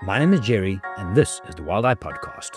My name is Jerry, and this is the Wild Eye Podcast.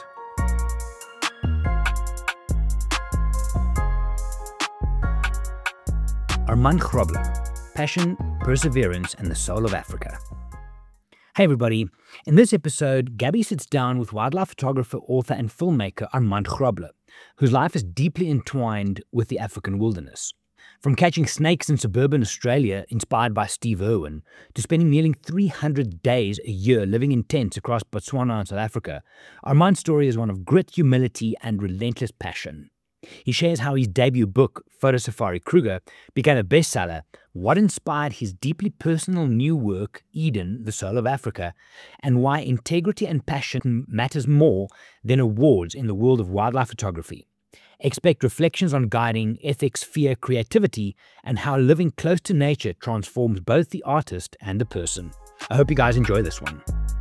Armand Grobler, Passion, Perseverance, and the Soul of Africa. Hey everybody, in this episode, Gabby sits down with wildlife photographer, author, and filmmaker Armand Grobler, whose life is deeply entwined with the African wilderness. From catching snakes in suburban Australia, inspired by Steve Irwin, to spending nearly 300 days a year living in tents across Botswana and South Africa, Armand's story is one of grit, humility, and relentless passion. He shares how his debut book, Photo Safari Kruger, became a bestseller, what inspired his deeply personal new work, Eden, the Soul of Africa, and why integrity and passion matters more than awards in the world of wildlife photography. Expect reflections on guiding, ethics, fear, creativity, and how living close to nature transforms both the artist and the person. I hope you guys enjoy this one.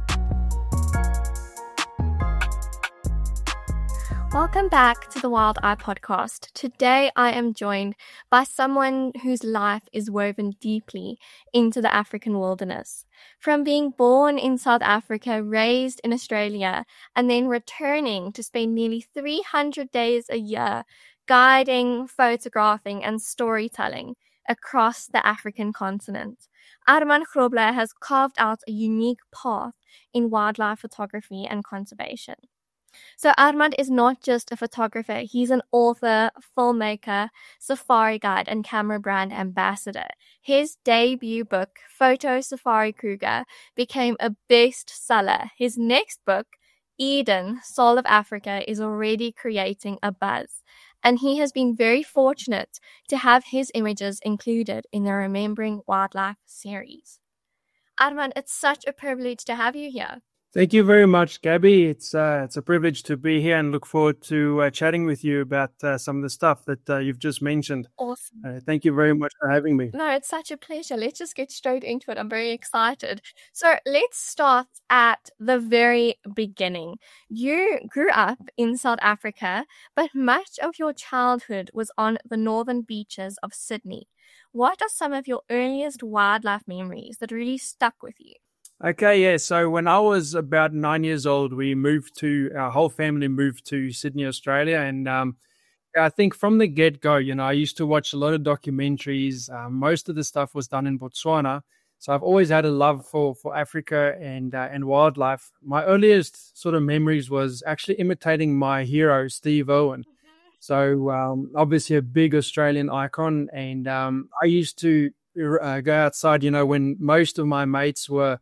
Welcome back to the Wild Eye Podcast. Today I am joined by someone whose life is woven deeply into the African wilderness. From being born in South Africa, raised in Australia, and then returning to spend nearly 300 days a year guiding, photographing, and storytelling across the African continent, Armand Grobler has carved out a unique path in wildlife photography and conservation. So Armand is not just a photographer, he's an author, filmmaker, safari guide, and camera brand ambassador. His debut book, Photo Safari Kruger, became a bestseller. His next book, Eden, Soul of Africa, is already creating a buzz. And he has been very fortunate to have his images included in the Remembering Wildlife series. Armand, it's such a privilege to have you here. Thank you very much, Gabby. It's a privilege to be here and look forward to chatting with you about some of the stuff that you've just mentioned. Awesome. Thank you very much for having me. No, it's such a pleasure. Let's just get straight into it. I'm very excited. So let's start at the very beginning. You grew up in South Africa, but much of your childhood was on the northern beaches of Sydney. What are some of your earliest wildlife memories that really stuck with you? Okay, yeah. So when I was about 9 years old, our whole family moved to Sydney, Australia. And I think from the get-go, I used to watch a lot of documentaries. Most of the stuff was done in Botswana. So I've always had a love for Africa and wildlife. My earliest sort of memories was actually imitating my hero, Steve Irwin. So obviously a big Australian icon. And I used to go outside, when most of my mates were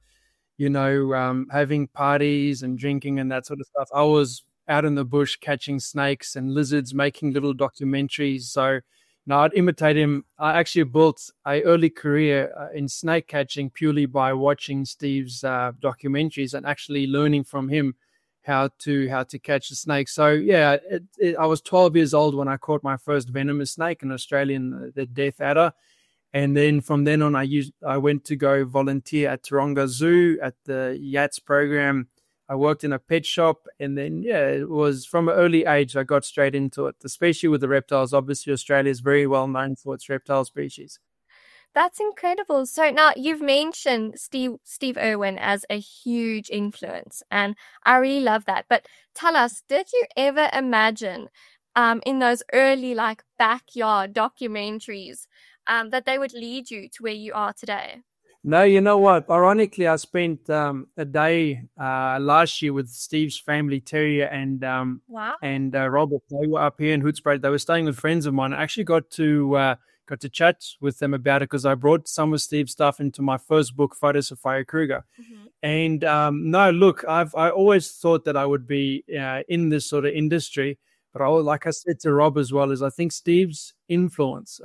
having parties and drinking and that sort of stuff. I was out in the bush catching snakes and lizards, making little documentaries. So, I'd imitate him. I actually built an early career in snake catching purely by watching Steve's documentaries and actually learning from him how to catch a snake. So, yeah, I was 12 years old when I caught my first venomous snake, an Australian, the death adder. And then from then on, I went to go volunteer at Taronga Zoo at the YATS program. I worked in a pet shop. And then, it was from an early age, I got straight into it, especially with the reptiles. Obviously, Australia is very well known for its reptile species. That's incredible. So now you've mentioned Steve Irwin as a huge influence, and I really love that. But tell us, did you ever imagine in those early backyard documentaries that they would lead you to where you are today? No, you know what? Ironically, I spent a day last year with Steve's family, Terry and Robert. They were up here in Hoedspruit. They were staying with friends of mine. I actually got to chat with them about it because I brought some of Steve's stuff into my first book, Photo Safari Kruger. Mm-hmm. And I always thought that I would be in this sort of industry. But like I said to Rob as well, is I think Steve's influence,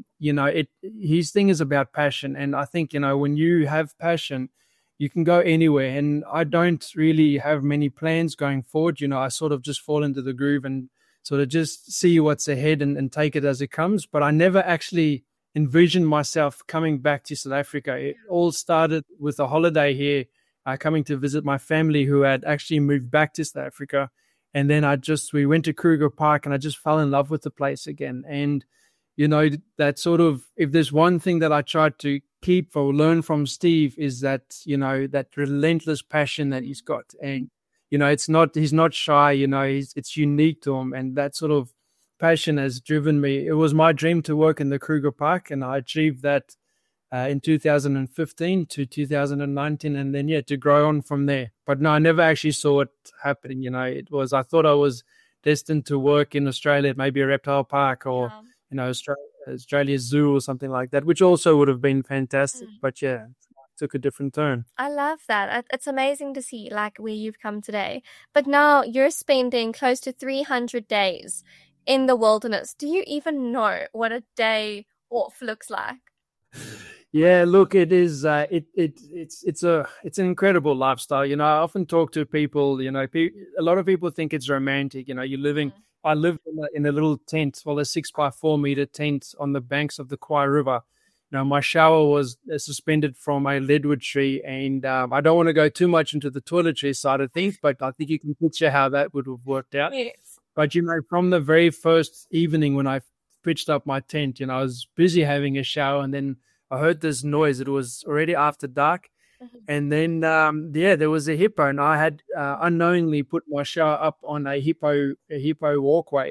his thing is about passion. And I think, when you have passion, you can go anywhere. And I don't really have many plans going forward. I sort of just fall into the groove and sort of just see what's ahead and take it as it comes. But I never actually envisioned myself coming back to South Africa. It all started with a holiday here, coming to visit my family who had actually moved back to South Africa. And then we went to Kruger Park and I just fell in love with the place again. And, that sort of, if there's one thing that I try to keep or learn from Steve is that, that relentless passion that he's got. And, he's not shy, it's unique to him. And that sort of passion has driven me. It was my dream to work in the Kruger Park, and I achieved that in 2015 to 2019, and then to grow on from there. But no, I never actually saw it happening. I thought I was destined to work in Australia at maybe a reptile park or Australia's zoo or something like that, which also would have been fantastic. But it took a different turn. I love that. It's amazing to see like where you've come today. But now you're spending close to 300 days in the wilderness. Do you even know what a day off looks like? Yeah, look, it is. It's an incredible lifestyle. I often talk to people. A lot of people think it's romantic. You're living. I lived in a little tent, a 6x4 meter tent on the banks of the Kwai River. My shower was suspended from a leadwood tree, and I don't want to go too much into the toiletry side of things, but I think you can picture how that would have worked out. Yes. But from the very first evening when I pitched up my tent, I was busy having a shower, and then I heard this noise. It was already after dark. Mm-hmm. And then, there was a hippo, and I had unknowingly put my shower up on a hippo walkway.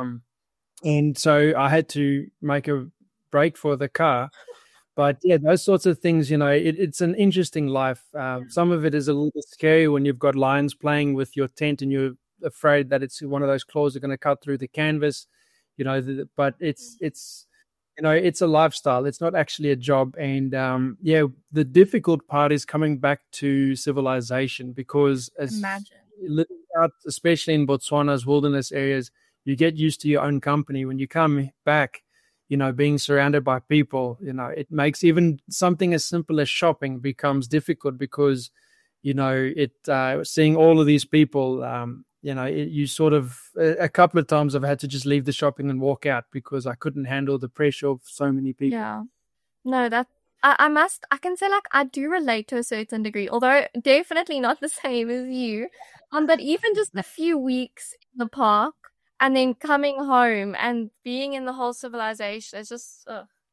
And so I had to make a break for the car. But those sorts of things, it's an interesting life. Some of it is a little bit scary when you've got lions playing with your tent and you're afraid that it's one of those claws are going to cut through the canvas, but it's a lifestyle. It's not actually a job. And the difficult part is coming back to civilization, because living out, especially in Botswana's wilderness areas, you get used to your own company. When you come back, being surrounded by people, it makes even something as simple as shopping becomes difficult, because, seeing all of these people, you sort of, a couple of times I've had to just leave the shopping and walk out because I couldn't handle the pressure of so many people. Yeah. No, I can say like I do relate to a certain degree, although definitely not the same as you. But even just a few weeks in the park and then coming home and being in the whole civilization, it's just,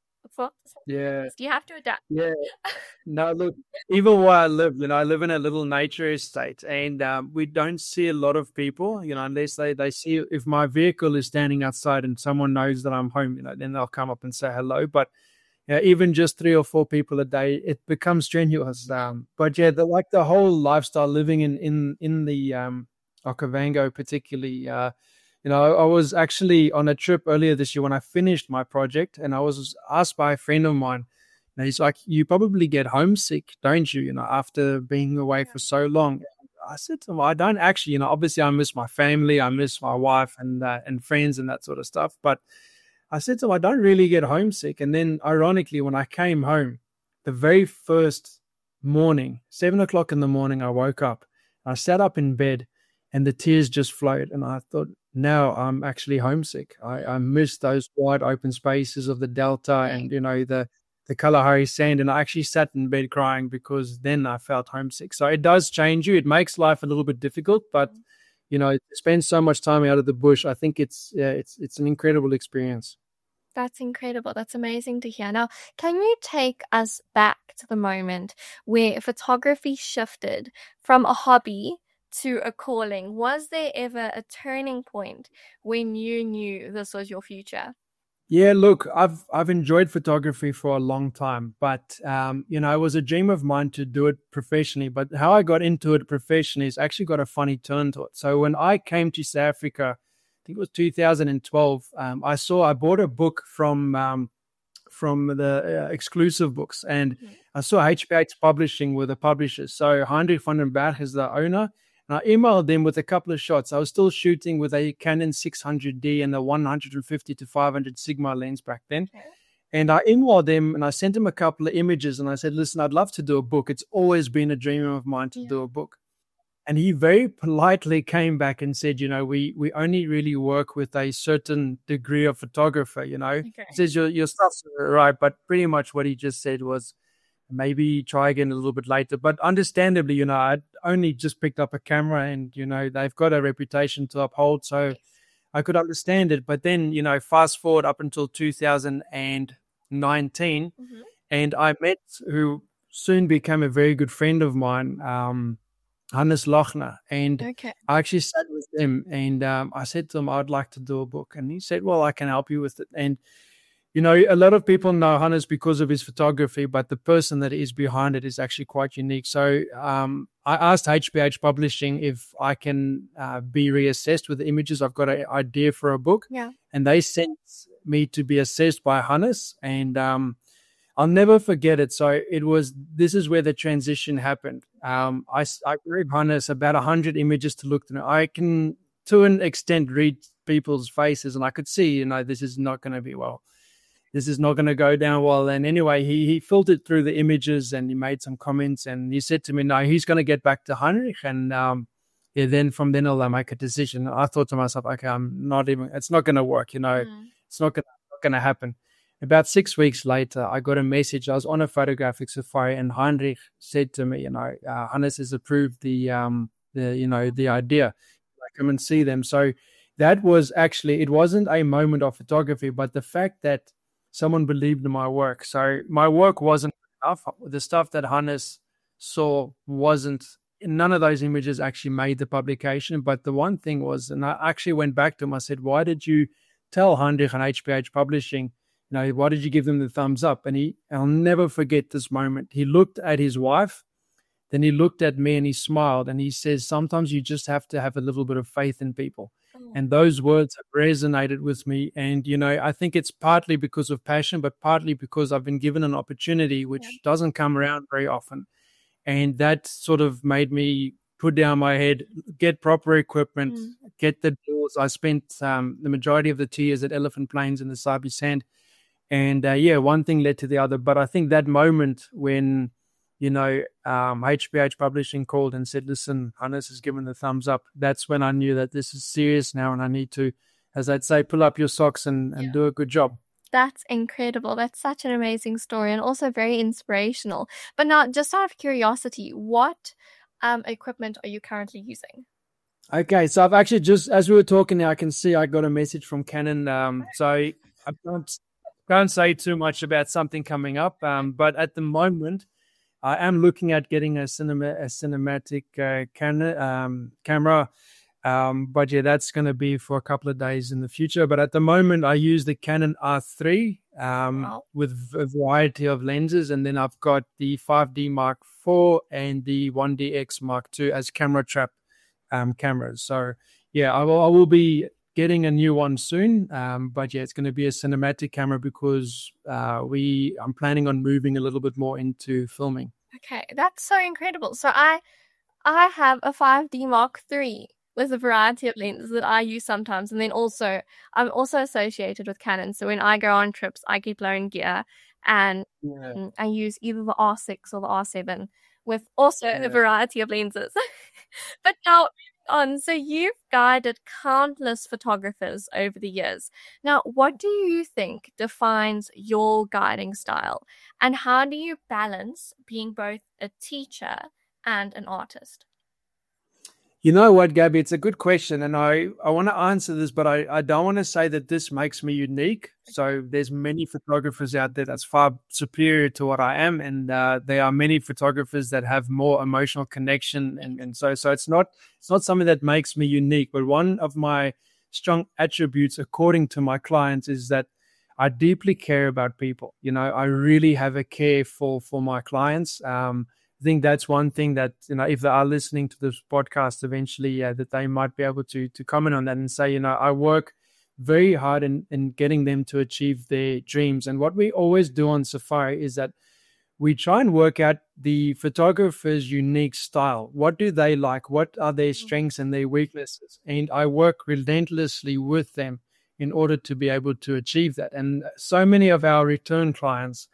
yeah, you have to adapt. Yeah. No, look, even where I live, I live in a little nature estate, and we don't see a lot of people, unless they see, if my vehicle is standing outside and someone knows that I'm home, then they'll come up and say hello. But even just 3 or 4 people a day, it becomes strenuous. But the whole lifestyle living in the Okavango particularly, I was actually on a trip earlier this year when I finished my project, and I was asked by a friend of mine, and he's like, you probably get homesick, don't you, after being away for so long. I said to him, I don't actually, obviously I miss my family, I miss my wife and friends and that sort of stuff. But I said to him, I don't really get homesick. And then ironically, when I came home, the very first morning, 7 o'clock in the morning, I woke up, I sat up in bed and the tears just flowed. And I thought, now I'm actually homesick. I miss those wide open spaces of the Delta and, the Kalahari sand. And I actually sat in bed crying because then I felt homesick. So it does change you. It makes life a little bit difficult, but, to spend so much time out of the bush, I think it's an incredible experience. That's incredible. That's amazing to hear. Now, can you take us back to the moment where photography shifted from a hobby to a calling? Was there ever a turning point when you knew this was your future? Yeah, look, I've enjoyed photography for a long time, but it was a dream of mine to do it professionally. But how I got into it professionally has actually got a funny turn to it. So when I came to South Africa, I think it was 2012, I bought a book from the exclusive books, and I saw HPH Publishing were the publishers. So Heinrich van den Berg is the owner. And I emailed them with a couple of shots. I was still shooting with a Canon 600D and a 150 to 500 Sigma lens back then. Okay. And I emailed them and I sent them a couple of images and I said, listen, I'd love to do a book. It's always been a dream of mine to do a book. And he very politely came back and said, we only really work with a certain degree of photographer, Okay. He says, your stuff's right. But pretty much what he just said was, maybe try again a little bit later. But understandably, I'd only just picked up a camera and, they've got a reputation to uphold. So I could understand it. But then, fast forward up until 2019, and I met who soon became a very good friend of mine, Hannes Lochner. And I actually sat with him and I said to him, I'd like to do a book. And he said, well, I can help you with it. And a lot of people know Hannes because of his photography, but the person that is behind it is actually quite unique. So I asked HBH Publishing if I can be reassessed with the images. I've got an idea for a book. Yeah. And they sent me to be assessed by Hannes. And I'll never forget it. So this is where the transition happened. I gave Hannes about 100 images to look through. I can, to an extent, read people's faces, and I could see, this is not going to be well. This is not going to go down well. And anyway, he filtered through the images and he made some comments and he said to me, no, he's going to get back to Heinrich. And then from then I'll make a decision. I thought to myself, okay, it's not going to work. It's not going to happen. About 6 weeks later, I got a message. I was on a photographic safari and Heinrich said to me, Hannes has approved the idea. I come and see them. So that was actually, it wasn't a moment of photography, but the fact that someone believed in my work. So my work wasn't enough. The stuff that Hannes saw wasn't, none of those images actually made the publication. But the one thing was, and I actually went back to him, I said, why did you tell Heinrich and HBH Publishing, why did you give them the thumbs up? And I'll never forget this moment. He looked at his wife, then he looked at me and he smiled and he says, sometimes you just have to have a little bit of faith in people. And those words have resonated with me. And, I think it's partly because of passion, but partly because I've been given an opportunity which doesn't come around very often. And that sort of made me put down my head, get proper equipment, get the doors. I spent the majority of the 2 years at Elephant Plains in the Sabi Sand. And, one thing led to the other. But I think that moment when, HBH Publishing called and said, listen, Hannes has given the thumbs up. That's when I knew that this is serious now and I need to, as I'd say, pull up your socks and do a good job. That's incredible. That's such an amazing story and also very inspirational. But now, just out of curiosity, what equipment are you currently using? Okay, so I've actually just, as we were talking now, I can see I got a message from Canon. So I can't say too much about something coming up, but at the moment, I am looking at getting a cinematic camera, but that's going to be for a couple of days in the future. But at the moment, I use the Canon R3 with a variety of lenses, and then I've got the 5D Mark IV and the 1DX Mark II as camera trap cameras. So I will be getting a new one soon, but it's going to be a cinematic camera because I'm planning on moving a little bit more into filming. Okay, that's so incredible. So I have a 5D Mark III with a variety of lenses that I use sometimes, and then I'm also associated with Canon. So when I go on trips, I keep loan gear, and I use either the R6 or the R7 with also a variety of lenses. But now, so you've guided countless photographers over the years. Now, what do you think defines your guiding style? And how do you balance being both a teacher and an artist? You know what, Gabby? It's a good question. And I want to answer this, but I don't want to say that this makes me unique. So there's many photographers out there that's far superior to what I am. And there are many photographers that have more emotional connection. And so it's not something that makes me unique. But one of my strong attributes, according to my clients, is that I deeply care about people. I really have a care for my clients. I think that's one thing that, if they are listening to this podcast eventually, that they might be able to comment on that and say, I work very hard in getting them to achieve their dreams. And what we always do on Safari is that we try and work out the photographer's unique style. What do they like? What are their strengths and their weaknesses? And I work relentlessly with them in order to be able to achieve that. And so many of our return clients,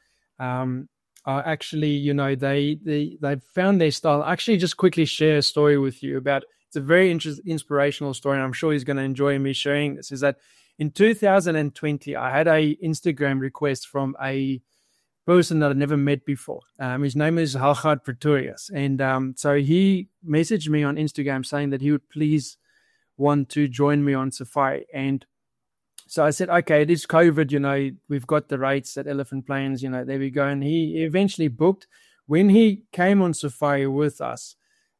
are actually, they've found their style. Actually, just quickly share a story with you about, it's a very inspirational story, and I'm sure he's going to enjoy me sharing this, is that in 2020, I had a Instagram request from a person that I'd never met before. His name is Halchard Pretorius. And so he messaged me on Instagram saying that he would please want to join me on safari. And so I said, okay, it is COVID, we've got the rates at Elephant Plains, there we go. And he eventually booked. When he came on safari with us,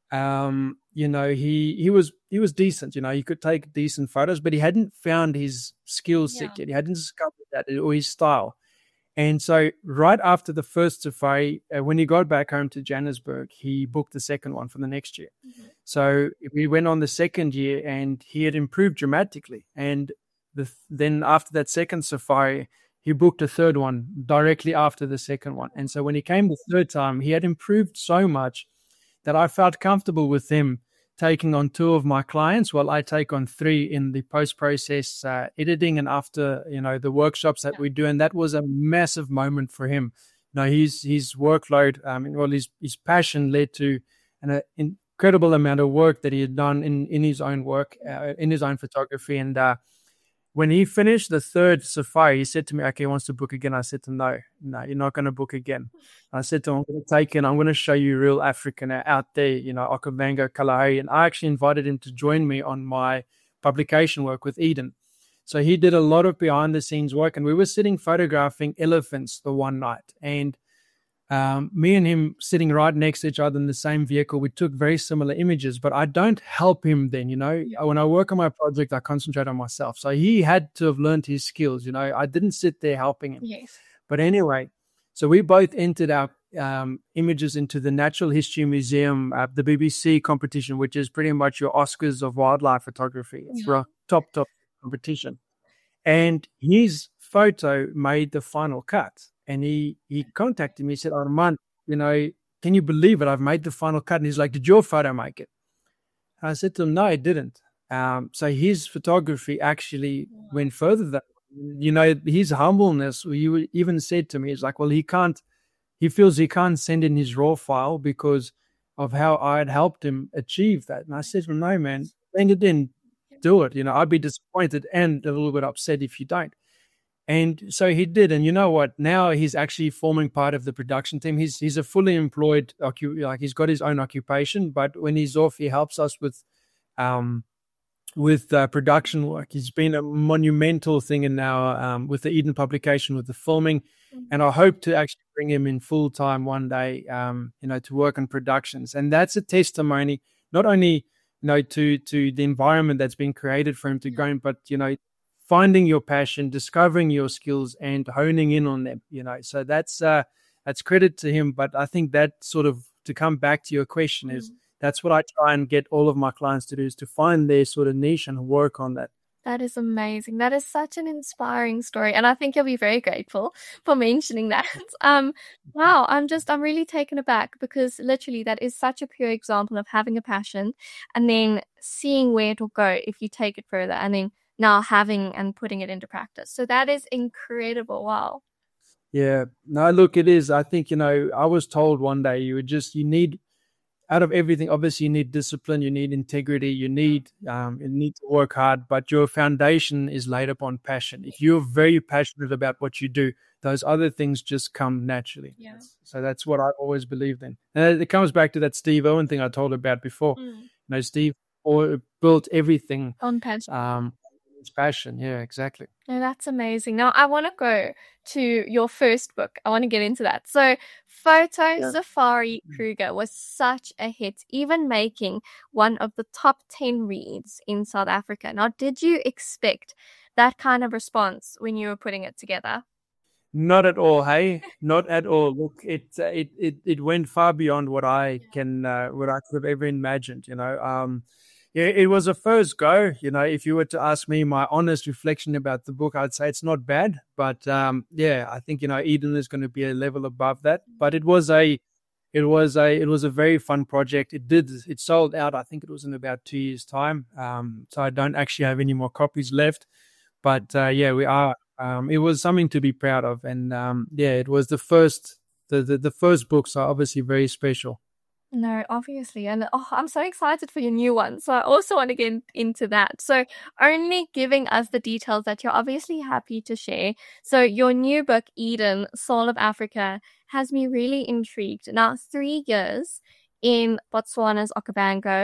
he was decent, he could take decent photos, but he hadn't found his skill set yet. He hadn't discovered that or his style. And so right after the first safari, when he got back home to Johannesburg, he booked the second one for the next year. Mm-hmm. So we went on the second year and he had improved dramatically. And then after that second safari, he booked a third one directly after the second one. And so when he came the third time, he had improved so much that I felt comfortable with him taking on 2 of my clients while I take on 3 in the post-process editing and after, the workshops that we do. And that was a massive moment for him. His workload, his passion led to an incredible amount of work that he had done in his own work, in his own photography. And when he finished the third safari, he said to me, okay, he wants to book again. I said to him, no, you're not going to book again. I said to him, I'm going to take it. I'm going to show you real African out there, Okavango, Kalahari. And I actually invited him to join me on my publication work with Eden. So he did a lot of behind the scenes work, and we were sitting photographing elephants the one night. And me and him sitting right next to each other in the same vehicle, we took very similar images, but I don't help him then, When I work on my project, I concentrate on myself. So he had to have learned his skills, I didn't sit there helping him. Yes. But anyway, so we both entered our images into the Natural History Museum, the BBC competition, which is pretty much your Oscars of wildlife photography. It's a top competition. And his photo made the final cut. And he contacted me. He said, Armand, can you believe it? I've made the final cut. And he's like, did your photo make it? I said to him, no, it didn't. So his photography actually went further than, his humbleness. He even said to me, he's like, well, he feels he can't send in his raw file because of how I had helped him achieve that. And I said to him, no, man, send it in, do it. I'd be disappointed and a little bit upset if you don't. And so he did. And you know what? Now he's actually forming part of the production team. He's a fully employed, he's got his own occupation, but when he's off, he helps us with production work. He's been a monumental thing in our, with the Eden publication, with the filming. Mm-hmm. And I hope to actually bring him in full time one day, to work on productions. And that's a testimony, not only, to the environment that's been created for him to go in, but, finding your passion, discovering your skills, and honing in on them, So that's credit to him. But I think that sort of, to come back to your question, is that's what I try and get all of my clients to do, is to find their sort of niche and work on that. That is amazing. That is such an inspiring story. And I think you'll be very grateful for mentioning that. Wow, I'm really taken aback, because literally that is such a pure example of having a passion and then seeing where it will go if you take it further, and then now having and putting it into practice. So that is incredible. Wow. Yeah. No, look, it is. I think, I was told one day you need, out of everything, obviously you need discipline, you need integrity, you need to work hard, but your foundation is laid upon passion. If you're very passionate about what you do, those other things just come naturally. Yeah. So that's what I always believed in. And it comes back to that Steve Owen thing I told about before. Steve built everything on passion. It's passion. Yeah, exactly. No, that's amazing. Now, I want to go to your first book. I want to get into that. So, Safari Kruger was such a hit, even making one of the top 10 reads in South Africa. Now, did you expect that kind of response when you were putting it together? Not at all, hey? Not at all. Look, it went far beyond what I could have ever imagined, Yeah, it was a first go. If you were to ask me my honest reflection about the book, I'd say it's not bad. But I think Eden is going to be a level above that. But it was a very fun project. It sold out. I think it was in about 2 years' time. So I don't actually have any more copies left. But we are. It was something to be proud of, and it was the first book. So obviously very special. No, obviously. And I'm so excited for your new one. So I also want to get into that. So only giving us the details that you're obviously happy to share. So your new book, Eden, Soul of Africa, has me really intrigued. Now, 3 years in Botswana's Okavango,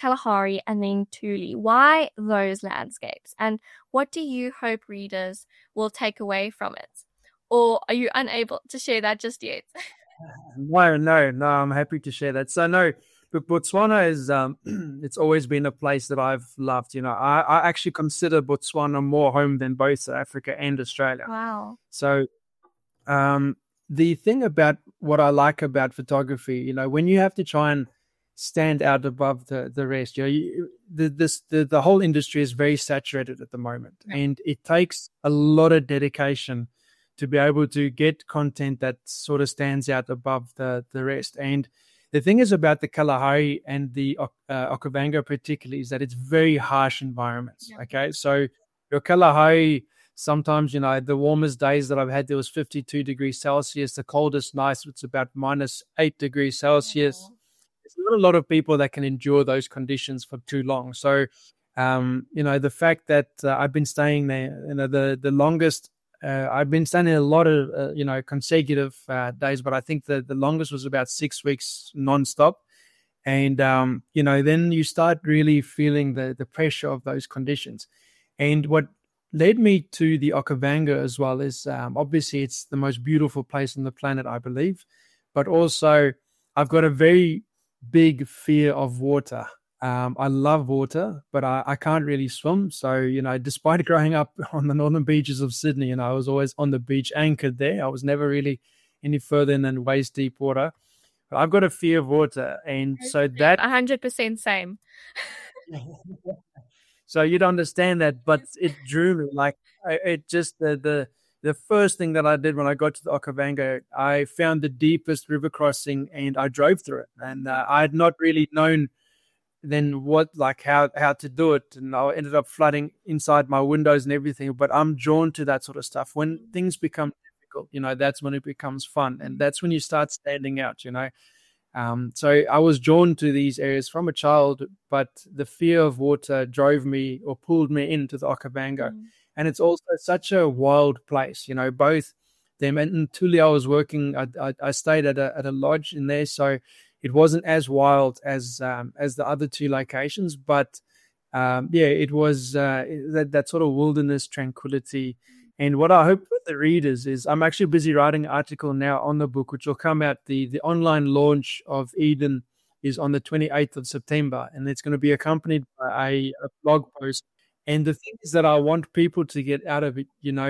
Kalahari, and then Thule. Why those landscapes? And what do you hope readers will take away from it? Or are you unable to share that just yet? No, I'm happy to share that. So no, but Botswana is it's always been a place that I've loved. I actually consider Botswana more home than both South Africa and Australia. Wow. So the thing about what I like about photography, when you have to try and stand out above the rest, the whole industry is very saturated at the moment, and it takes a lot of dedication to be able to get content that sort of stands out above the rest. And the thing is about the Kalahari and the Okavango particularly is that it's very harsh environments. Yeah. Okay, so your Kalahari, sometimes, the warmest days that I've had, there was 52 degrees Celsius. The coldest nights, it's about -8 degrees Celsius. Oh. There's not a lot of people that can endure those conditions for too long. So, the fact that I've been staying there, the longest, I've been staying in a lot of, consecutive days, but I think the longest was about 6 weeks nonstop. And, then you start really feeling the pressure of those conditions. And what led me to the Okavango as well is obviously it's the most beautiful place on the planet, I believe, but also I've got a very big fear of water. I love water, but I can't really swim. So, despite growing up on the northern beaches of Sydney, I was always on the beach anchored there. I was never really any further than waist deep water. But I've got a fear of water. And so that 100% same. So you'd understand that, but it drew me. Like it just the first thing that I did when I got to the Okavango, I found the deepest river crossing and I drove through it. And I had not really known then how to do it. And I ended up flooding inside my windows and everything. But I'm drawn to that sort of stuff. When things become difficult, that's when it becomes fun. And that's when you start standing out, So I was drawn to these areas from a child, but the fear of water drove me or pulled me into the Okavango. And it's also such a wild place, both them and Thule. I was working, I stayed at a lodge in there. So it wasn't as wild as the other two locations, but it was that sort of wilderness tranquility. And what I hope for the readers is I'm actually busy writing an article now on the book, which will come out. The online launch of Eden is on the 28th of September, and it's going to be accompanied by a blog post. And the thing is that I want people to get out of it,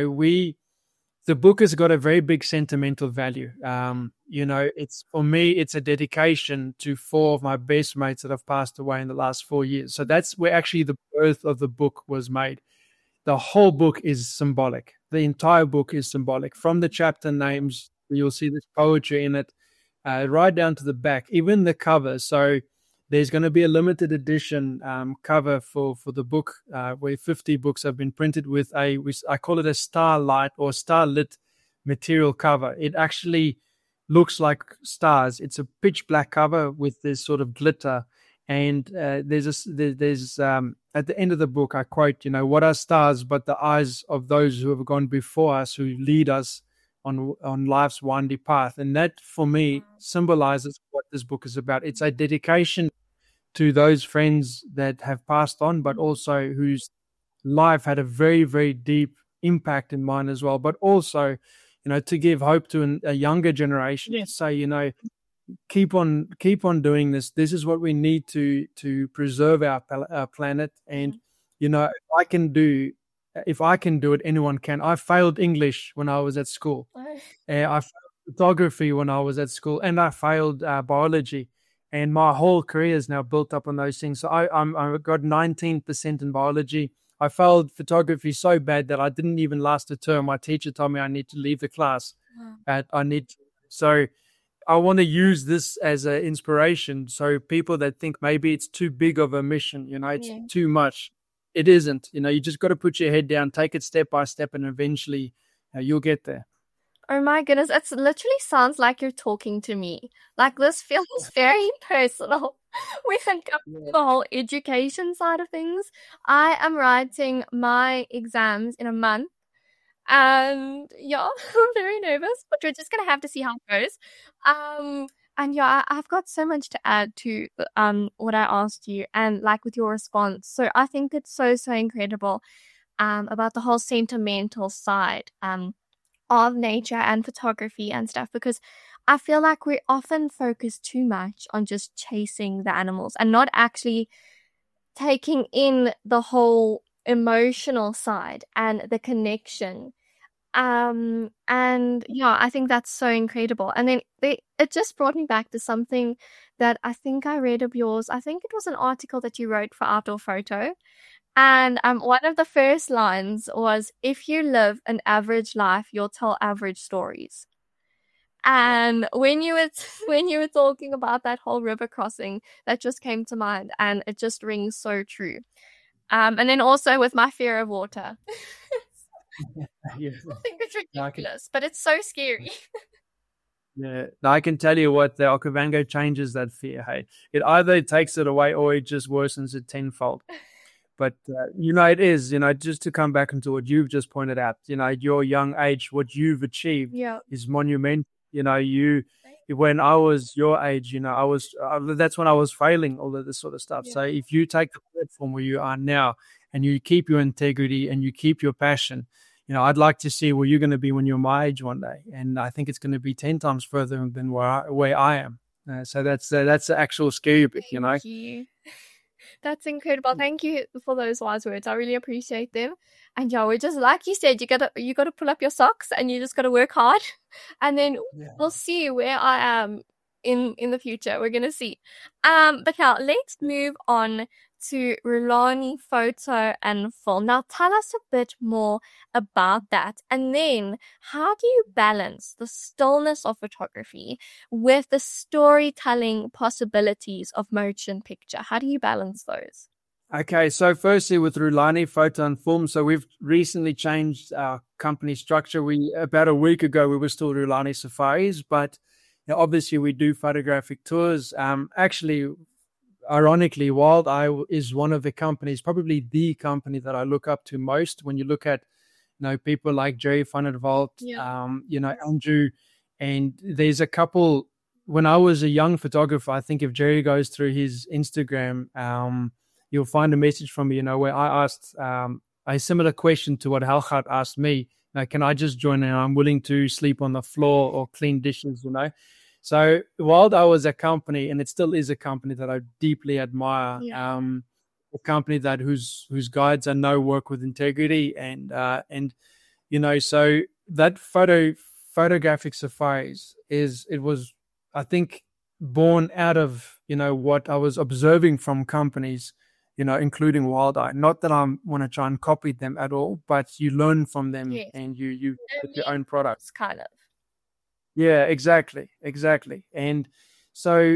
the book has got a very big sentimental value. It's for me, it's a dedication to 4 of my best mates that have passed away in the last 4 years. So that's where actually the birth of the book was made. The whole book is symbolic. The entire book is symbolic. From the chapter names, you'll see this poetry in it, right down to the back, even the cover. So there's going to be a limited edition cover for the book where 50 books have been printed with I call it a starlight or starlit material cover. It actually looks like stars. It's a pitch black cover with this sort of glitter. And there's at the end of the book, I quote, what are stars but the eyes of those who have gone before us, who lead us on life's windy path. And that, for me, symbolizes what this book is about. It's a dedication to those friends that have passed on, but also whose life had a very, very deep impact in mine as well. But also, to give hope to a younger generation. Yes. Say, keep on doing this. This is what we need to preserve our planet. And if I can do it, anyone can. I failed English when I was at school. I failed photography when I was at school, and I failed biology. And my whole career is now built up on those things. So I got 19% in biology. I failed photography so bad that I didn't even last a term. My teacher told me I need to leave the class. So I want to use this as an inspiration. So people that think maybe it's too big of a mission, it's too much. It isn't. You just got to put your head down, take it step by step, and eventually you'll get there. Oh my goodness, it literally sounds like you're talking to me. Like this feels very personal when it comes to the whole education side of things. I am writing my exams in a month. And I'm very nervous, but we're just going to have to see how it goes. And yeah, I've got so much to add to what I asked you and like with your response. So I think it's so incredible about the whole sentimental side of nature and photography and stuff, because I feel like we often focus too much on just chasing the animals and not actually taking in the whole emotional side and the connection. And yeah, I think that's so incredible. And then it just brought me back to something that I think I read of yours. I think it was an article that you wrote for Outdoor Photo. And one of the first lines was, if you live an average life, you'll tell average stories. And when you were talking about that whole river crossing, that just came to mind, and it just rings so true. And then also with my fear of water. Yeah. I think it's ridiculous, but it's so scary. Yeah, now I can tell you what, the Okavango changes that fear. Hey, it either takes it away or it just worsens it tenfold. But it is, just to come back into what you've just pointed out, at your young age, what you've achieved is monumental. When I was your age, that's when I was failing, all of this sort of stuff. So if you take the platform where you are now and you keep your integrity and you keep your passion, I'd like to see where you're going to be when you're my age one day. And I think it's going to be 10 times further than where I am. So that's the actual scary bit, Thank you. That's incredible. Thank you for those wise words. I really appreciate them. And we're just, like you said, you gotta pull up your socks and you just gotta work hard. And then we'll see where I am in the future. We're gonna see. But now let's move on to Rulani Photo and Film. Now tell us a bit more about that. And then how do you balance the stillness of photography with the storytelling possibilities of motion picture? How do you balance those? Okay, so firstly with Rulani Photo and Film, so we've recently changed our company structure. About a week ago, we were still Rulani Safaris, but obviously we do photographic tours. Actually, ironically, Wild Eye is one of the companies, probably the company that I look up to most. When you look at, people like Jerry van der Walt, Andrew, and there's a couple. When I was a young photographer, I think if Jerry goes through his Instagram, you'll find a message from me, where I asked a similar question to what Helgat asked me. Can I just join in? I'm willing to sleep on the floor or clean dishes, So Wild Eye was a company, and it still is a company that I deeply admire. A company that whose guides I know work with integrity, and so that photographic safaris was I think born out of what I was observing from companies, including Wild Eye. Not that I want to try and copy them at all, but you learn from them and you get your own products, kind of. Yeah, exactly. And so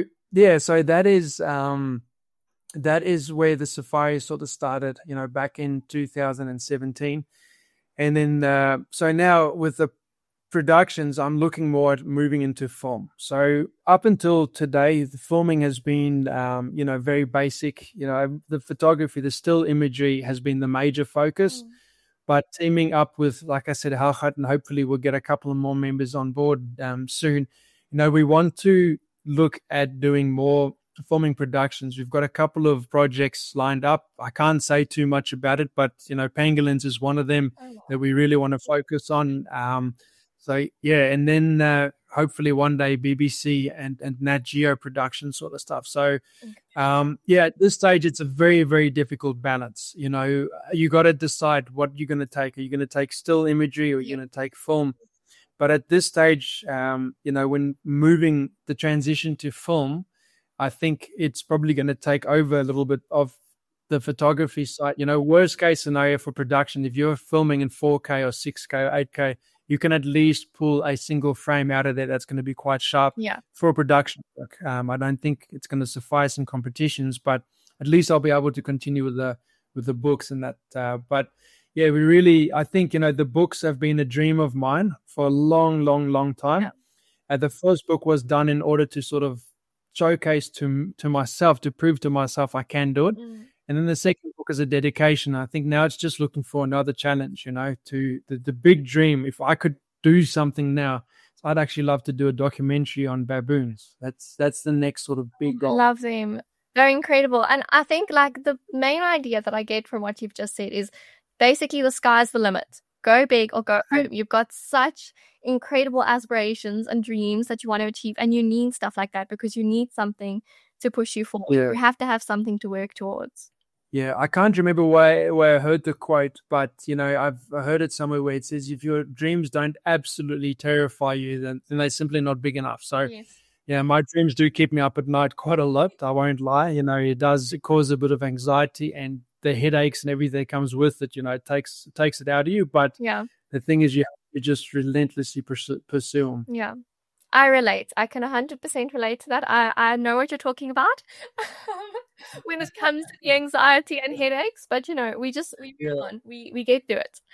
that is where the safari sort of started, back in 2017. And then, so now with the productions, I'm looking more at moving into film. So up until today, the filming has been, very basic. The photography, the still imagery has been the major focus. But teaming up with, like I said, Helgat, and hopefully we'll get a couple of more members on board soon. We want to look at doing more filming productions. We've got a couple of projects lined up. I can't say too much about it, but, Pangolins is one of them that we really want to focus on. And then hopefully one day BBC and Nat Geo production sort of stuff. So, at this stage, it's a very, very difficult balance. You got to decide what you're going to take. Are you going to take still imagery or are you going to take film? But at this stage, when moving the transition to film, I think it's probably going to take over a little bit of the photography side. Worst case scenario for production, if you're filming in 4K or 6K or 8K, you can at least pull a single frame out of there that's going to be quite sharp for production work. I don't think it's going to suffice in competitions, but at least I'll be able to continue with the books and that. But yeah, I think, the books have been a dream of mine for a long, long, long time. The first book was done in order to sort of showcase to myself, to prove to myself I can do it. And then the second book is a dedication. I think now it's just looking for another challenge, to the big dream. If I could do something now, I'd actually love to do a documentary on baboons. That's the next sort of big goal. Love them. They're incredible. And I think like the main idea that I get from what you've just said is basically the sky's the limit. Go big or go home. You've got such incredible aspirations and dreams that you want to achieve, and you need stuff like that because you need something to push you forward. Yeah. You have to have something to work towards. Yeah, I can't remember where I heard the quote, but I've heard it somewhere where it says, if your dreams don't absolutely terrify you, then they're simply not big enough. So Yes. yeah, my dreams do keep me up at night quite a lot. I won't lie. It does cause a bit of anxiety, and the headaches and everything that comes with it. It takes it out of you. But Yeah. the thing is, you have to just relentlessly pursue them. Yeah. I relate. I can 100% relate to that. I know what you're talking about when it comes to the anxiety and headaches, but we move on. We get through it.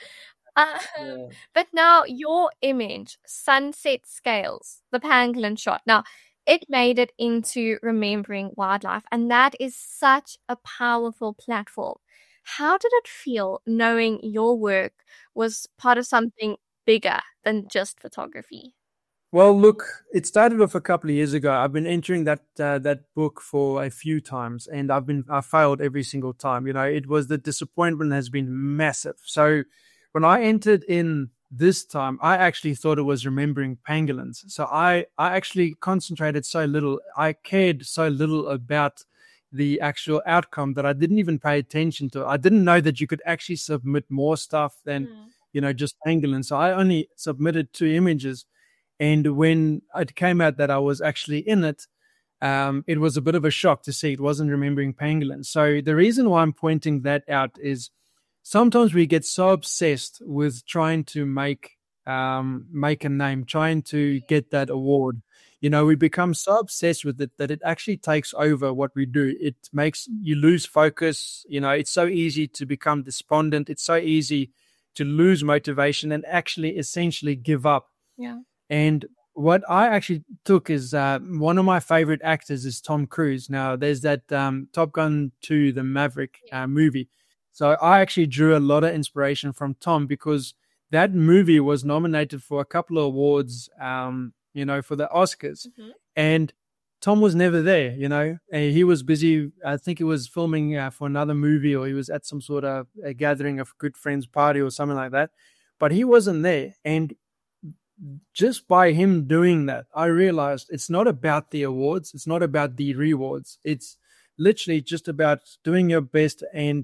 But now your image, Sunset Scales, the pangolin shot. Now, it made it into Remembering Wildlife, and that is such a powerful platform. How did it feel knowing your work was part of something bigger than just photography? Well, look, it started off a couple of years ago. I've been entering that book for a few times, and I failed every single time. It was the disappointment has been massive. So when I entered in this time, I actually thought it was Remembering Pangolins. So I actually concentrated so little. I cared so little about the actual outcome that I didn't even pay attention to. I didn't know that you could actually submit more stuff than, just pangolins. So I only submitted 2 images. And when it came out that I was actually in it, it was a bit of a shock to see it wasn't Remembering Pangolins. So the reason why I'm pointing that out is sometimes we get so obsessed with trying to make a name, trying to get that award. We become so obsessed with it that it actually takes over what we do. It makes you lose focus. It's so easy to become despondent. It's so easy to lose motivation and actually essentially give up. Yeah. And what I actually took is one of my favorite actors is Tom Cruise. Now, there's that Top Gun 2, the Maverick movie. So I actually drew a lot of inspiration from Tom because that movie was nominated for a couple of awards, for the Oscars. Mm-hmm. And Tom was never there, and he was busy. I think he was filming for another movie, or he was at some sort of a gathering of good friends party or something like that. But he wasn't there. And just by him doing that, I realized it's not about the awards. It's not about the rewards. It's literally just about doing your best. And,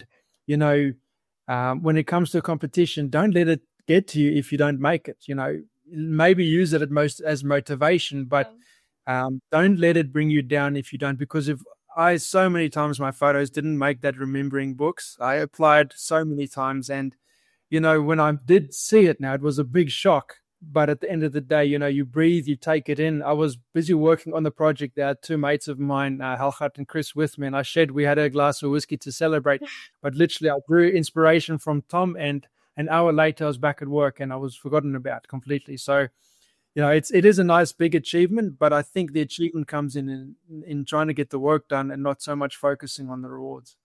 when it comes to a competition, don't let it get to you if you don't make it. Maybe use it as motivation, but don't let it bring you down if you don't. Because so many times my photos didn't make that Remembering books. I applied so many times. And, when I did see it now, it was a big shock. But at the end of the day, you breathe, you take it in. I was busy working on the project. There are 2 mates of mine, Helgat and Chris, with me, and we had a glass of whiskey to celebrate. But literally, I drew inspiration from Tom, and an hour later, I was back at work, and I was forgotten about completely. So, it is a nice big achievement, but I think the achievement comes in trying to get the work done and not so much focusing on the rewards.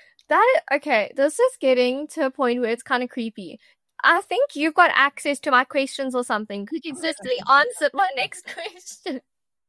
This is getting to a point where it's kind of creepy. I think you've got access to my questions or something. Could you just answer my next question?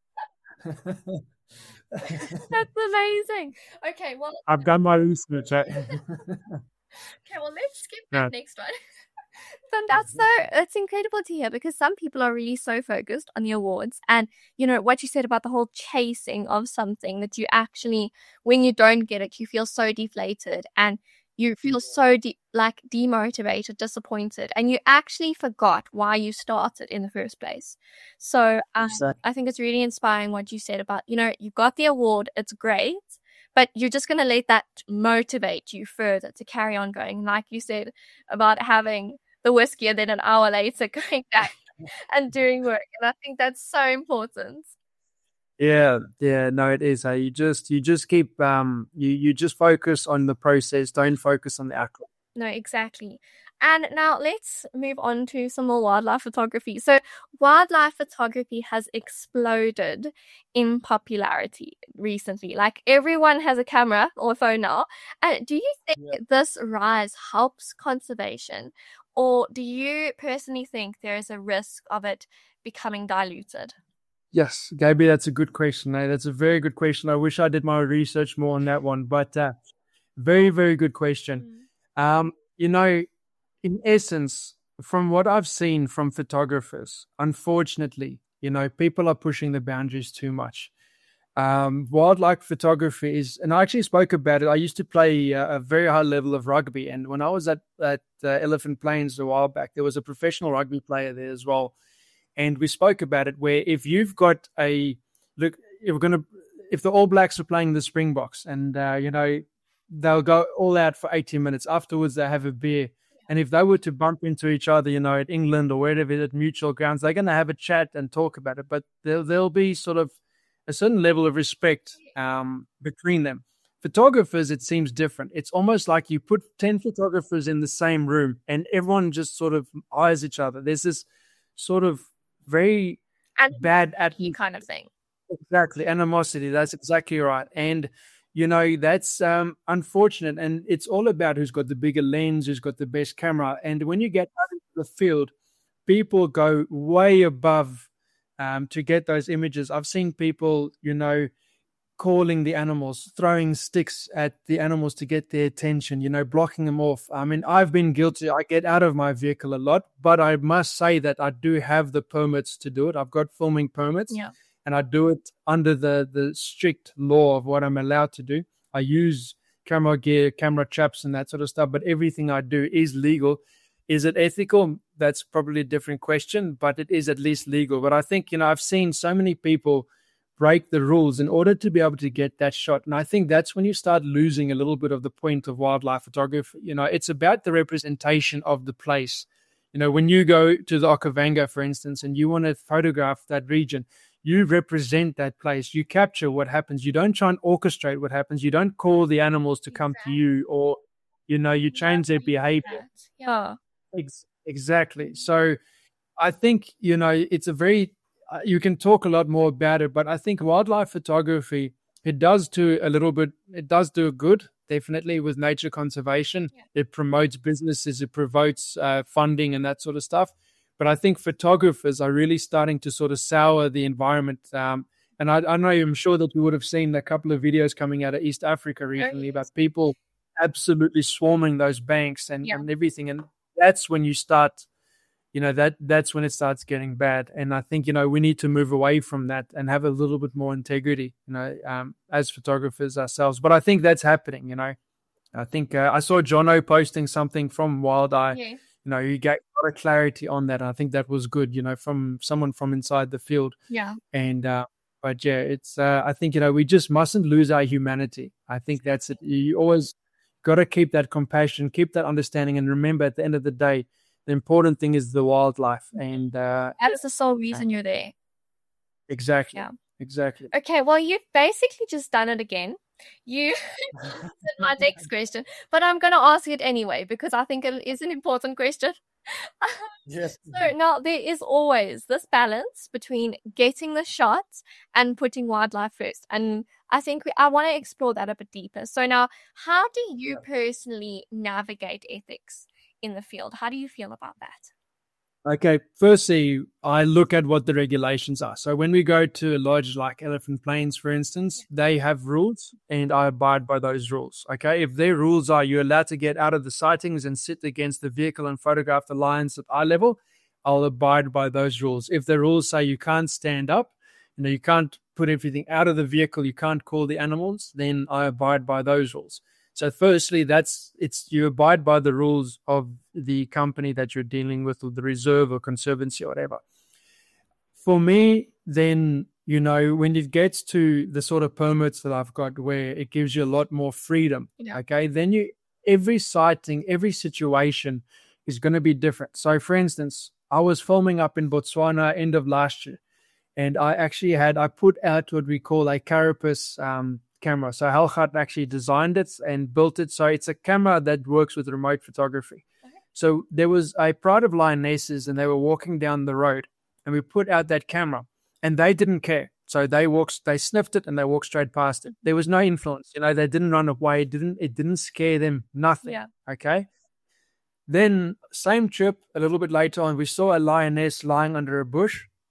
That's amazing. Okay, well, I've done my research. Okay, well, let's skip that next one. But it's incredible to hear because some people are really so focused on the awards and, what you said about the whole chasing of something that you actually, when you don't get it, you feel so deflated and you feel so demotivated, disappointed, and you actually forgot why you started in the first place. So I think it's really inspiring what you said about, you got the award, it's great, but you're just going to let that motivate you further to carry on going. Like you said about having the whiskey and then an hour later going back and doing work. And I think that's so important. Yeah, no, it is. You just keep you just focus on the process. Don't focus on the outcome. No, exactly. And now let's move on to some more wildlife photography. So wildlife photography has exploded in popularity recently. Like everyone has a camera or a phone now. And do you think this rise helps conservation? Or do you personally think there is a risk of it becoming diluted? Yes, Gabby, that's a good question. That's a very good question. I wish I did my research more on that one, but very, very good question. In essence, from what I've seen from photographers, unfortunately, people are pushing the boundaries too much. Wildlife photography is, and I actually spoke about it. I used to play a very high level of rugby, and when I was at Elephant Plains a while back, there was a professional rugby player there as well, and we spoke about it. Where if you've got if the All Blacks are playing the Springboks, and they'll go all out for 80 minutes. Afterwards, they have a beer. And if they were to bump into each other, at England or wherever at mutual grounds, they're going to have a chat and talk about it. But there'll be sort of a certain level of respect between them. Photographers, it seems different. It's almost like you put 10 photographers in the same room and everyone just sort of eyes each other. There's this sort of very bad attitude kind of thing. Exactly. Animosity. That's exactly right. And that's unfortunate. And it's all about who's got the bigger lens, who's got the best camera. And when you get out into the field, people go way above to get those images. I've seen people, calling the animals, throwing sticks at the animals to get their attention, blocking them off. I mean, I've been guilty. I get out of my vehicle a lot, but I must say that I do have the permits to do it. I've got filming permits. Yeah. And I do it under the strict law of what I'm allowed to do. I use camera gear, camera traps, and that sort of stuff. But everything I do is legal. Is it ethical? That's probably a different question, but it is at least legal. But I think, I've seen so many people break the rules in order to be able to get that shot. And I think that's when you start losing a little bit of the point of wildlife photography. It's about the representation of the place. When you go to the Okavango, for instance, and you want to photograph that region, you represent that place. You capture what happens. You don't try and orchestrate what happens. You don't call the animals to come to you, or, you change their behavior. Yeah. Exactly. So I think, it's a very, you can talk a lot more about it, but I think wildlife photography, it does do good, definitely, with nature conservation. Yeah. It promotes businesses, it promotes funding and that sort of stuff. But I think photographers are really starting to sort of sour the environment. And I know, I'm sure that you would have seen a couple of videos coming out of East Africa recently about people absolutely swarming those banks and everything. And that's when you start, that's when it starts getting bad. And I think, we need to move away from that and have a little bit more integrity, as photographers ourselves. But I think that's happening, I think I saw Jono posting something from Wild Eye. Yeah. He gave a lot of clarity on that. I think that was good, from someone from inside the field. Yeah. And, but yeah, it's, I think, we just mustn't lose our humanity. I think that's it. You always got to keep that compassion, keep that understanding. And remember, at the end of the day, the important thing is the wildlife. And that's the sole reason you're there. Exactly. Yeah. Exactly. Okay. Well, you've basically just done it again. You answered my next question, but I'm going to ask it anyway because I think it is an important question. Yes. So now there is always this balance between getting the shots and putting wildlife first. And I think I want to explore that a bit deeper. So now, how do you personally navigate ethics in the field? How do you feel about that? Okay, firstly, I look at what the regulations are. So when we go to a lodge like Elephant Plains, for instance, they have rules and I abide by those rules. Okay, if their rules are you're allowed to get out of the sightings and sit against the vehicle and photograph the lions at eye level, I'll abide by those rules. If the rules say you can't stand up, you can't put everything out of the vehicle, you can't call the animals, then I abide by those rules. So firstly, you abide by the rules of the company that you're dealing with, or the reserve or conservancy or whatever. For me, then, when it gets to the sort of permits that I've got where it gives you a lot more freedom, okay, then every sighting, every situation is going to be different. So for instance, I was filming up in Botswana end of last year, and I put out what we call a carapace camera. So Helgat actually designed it and built it. So it's a camera that works with remote photography. Okay. So there was a pride of lionesses and they were walking down the road and we put out that camera and they didn't care. So they sniffed it and they walked straight past it. There was no influence. They didn't run away. It didn't scare them. Nothing. Yeah. Okay. Then same trip, a little bit later on, we saw a lioness lying under a bush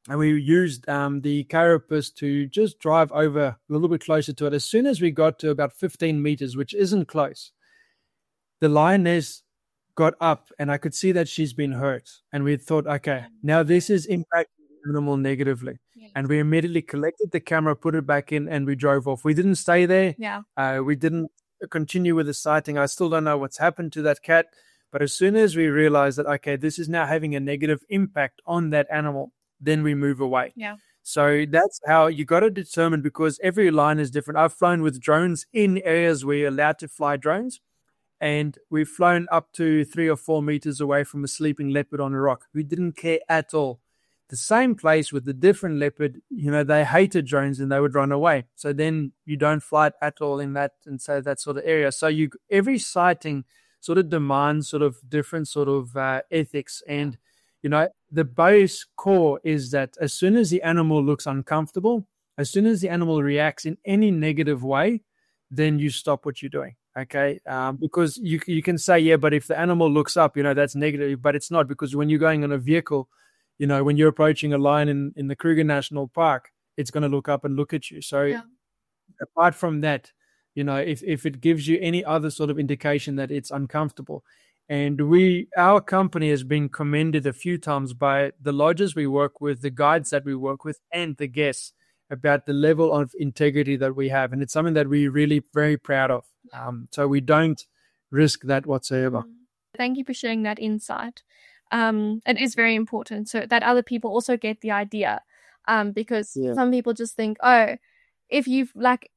And we used the carapace to just drive over a little bit closer to it. As soon as we got to about 15 meters, which isn't close, the lioness got up and I could see that she's been hurt. And we thought, okay, now this is impacting the animal negatively. Yes. And we immediately collected the camera, put it back in, and we drove off. We didn't stay there. Yeah. We didn't continue with the sighting. I still don't know what's happened to that cat. But as soon as we realized that, okay, this is now having a negative impact on that animal, then we move away. Yeah. So that's how you got to determine, because every line is different. I've flown with drones in areas where you're allowed to fly drones. And we've flown up to 3 or 4 meters away from a sleeping leopard on a rock. We didn't care at all. The same place with the different leopard, they hated drones and they would run away. So then you don't fly it at all in that, and so that sort of area. So every sighting sort of demands sort of different sort of ethics. And, the base core is that as soon as the animal looks uncomfortable, as soon as the animal reacts in any negative way, then you stop what you're doing. Okay. Because you can say, yeah, but if the animal looks up, that's negative, but it's not, because when you're going on a vehicle, when you're approaching a lion in the Kruger National Park, it's going to look up and look at you. So apart from that, if it gives you any other sort of indication that it's uncomfortable, and our company has been commended a few times by the lodges we work with, the guides that we work with, and the guests about the level of integrity that we have. And it's something that we're really very proud of. So we don't risk that whatsoever. Thank you for sharing that insight. It is very important so that other people also get the idea. Because some people just think, if you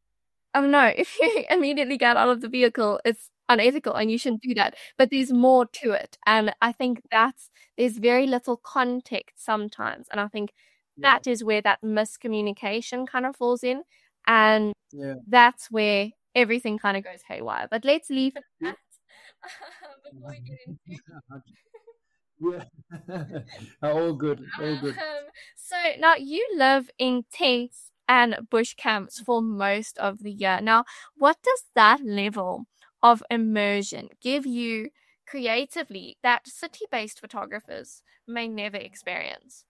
immediately get out of the vehicle, it's unethical and you shouldn't do that. But there's more to it. And I think there's very little context sometimes. And I think that is where that miscommunication kind of falls in. And that's where everything kind of goes haywire. But let's leave it at that before we get into All good. So now you live in tents and bush camps for most of the year. Now, what does that level of immersion give you creatively that city-based photographers may never experience?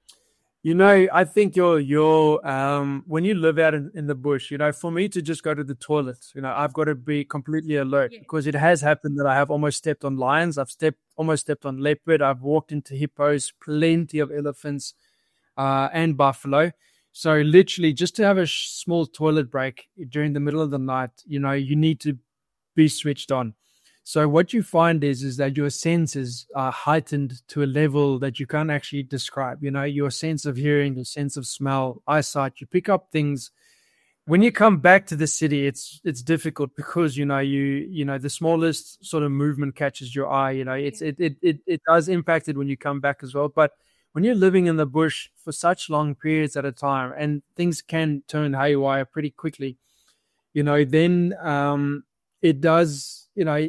I think your when you live out in the bush, for me to just go to the toilet, I've got to be completely alert, because it has happened that I have almost stepped on lions. I've almost stepped on leopard. I've walked into hippos, plenty of elephants, and buffalo. So literally just to have a small toilet break during the middle of the night, you need to be switched on. So what you find is that your senses are heightened to a level that you can't actually describe. Your sense of hearing, your sense of smell, eyesight, you pick up things. When you come back to the city, it's difficult, because the smallest sort of movement catches your eye. It does impact it when you come back as well. But when you're living in the bush for such long periods at a time, and things can turn haywire pretty quickly, then it does.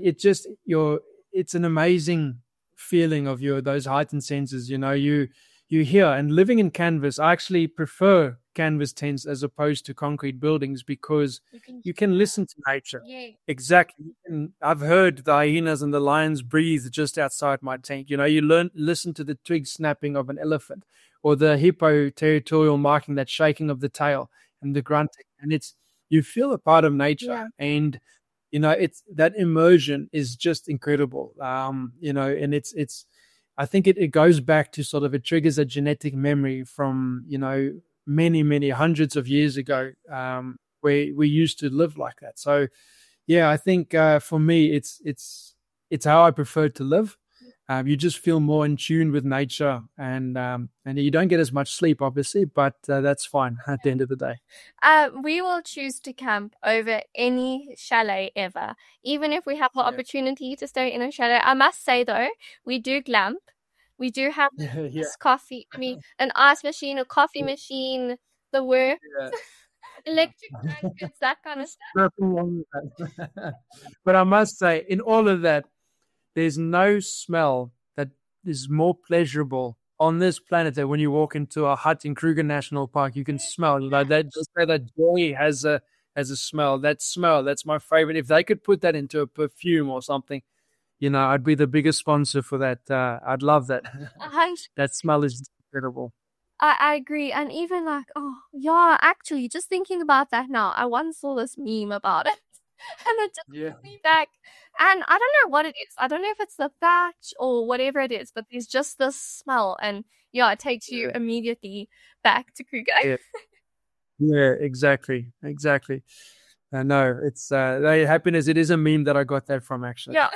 It's an amazing feeling of those heightened senses. You hear, and living in canvas, I actually prefer canvas tents as opposed to concrete buildings, because you can listen to nature. Yeah. Exactly. And I've heard the hyenas and the lions breathe just outside my tent. You listen to the twig snapping of an elephant, or the hippo territorial marking, that shaking of the tail and the grunting, and you feel a part of nature. And it's that immersion is just incredible. And it's I think it goes back to sort of, it triggers a genetic memory from, many, many hundreds of years ago, where we used to live like that. So, I think for me, it's how I prefer to live. You just feel more in tune with nature, and you don't get as much sleep, obviously, but that's fine at the end of the day. We will choose to camp over any chalet ever, even if we have the opportunity to stay in a chalet. I must say, though, we do glamp. We do have this coffee, an ice machine, a coffee machine, the works, electric blankets, that kind of stuff. Nothing wrong with that. But I must say, in all of that, there's no smell that is more pleasurable on this planet than when you walk into a hut in Kruger National Park. You can smell, that joy has a smell. That smell, that's my favorite. If they could put that into a perfume or something, I'd be the biggest sponsor for that. I'd love that. That smell is incredible. I agree. And even like, oh, yeah, actually, just thinking about that now, I once saw this meme about it and it just Yeah. took me back. And I don't know what it is. I don't know if it's the batch or whatever it is, but there's just this smell. And yeah, it takes you immediately back to Kruger. Yeah. Yeah, exactly. No, it's happiness. It is a meme that I got that from, actually. Yeah.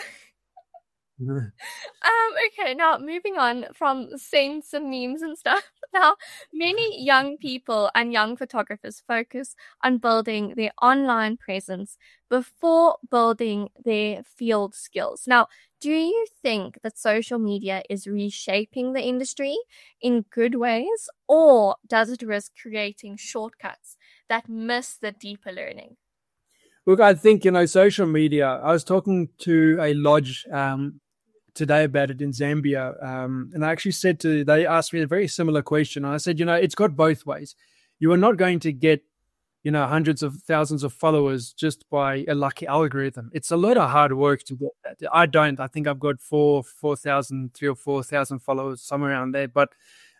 Okay, now moving on from saying some memes and stuff. Now, many young people and young photographers focus on building their online presence before building their field skills. Now, do you think that social media is reshaping the industry in good ways, or does it risk creating shortcuts that miss the deeper learning? Look, I think, social media, I was talking to a lodge today about it in Zambia. And I actually they asked me a very similar question. And I said, it's got both ways. You are not going to get, hundreds of thousands of followers just by a lucky algorithm. It's a lot of hard work to get that. I think I've got 3,000 or 4,000 followers, somewhere around there. But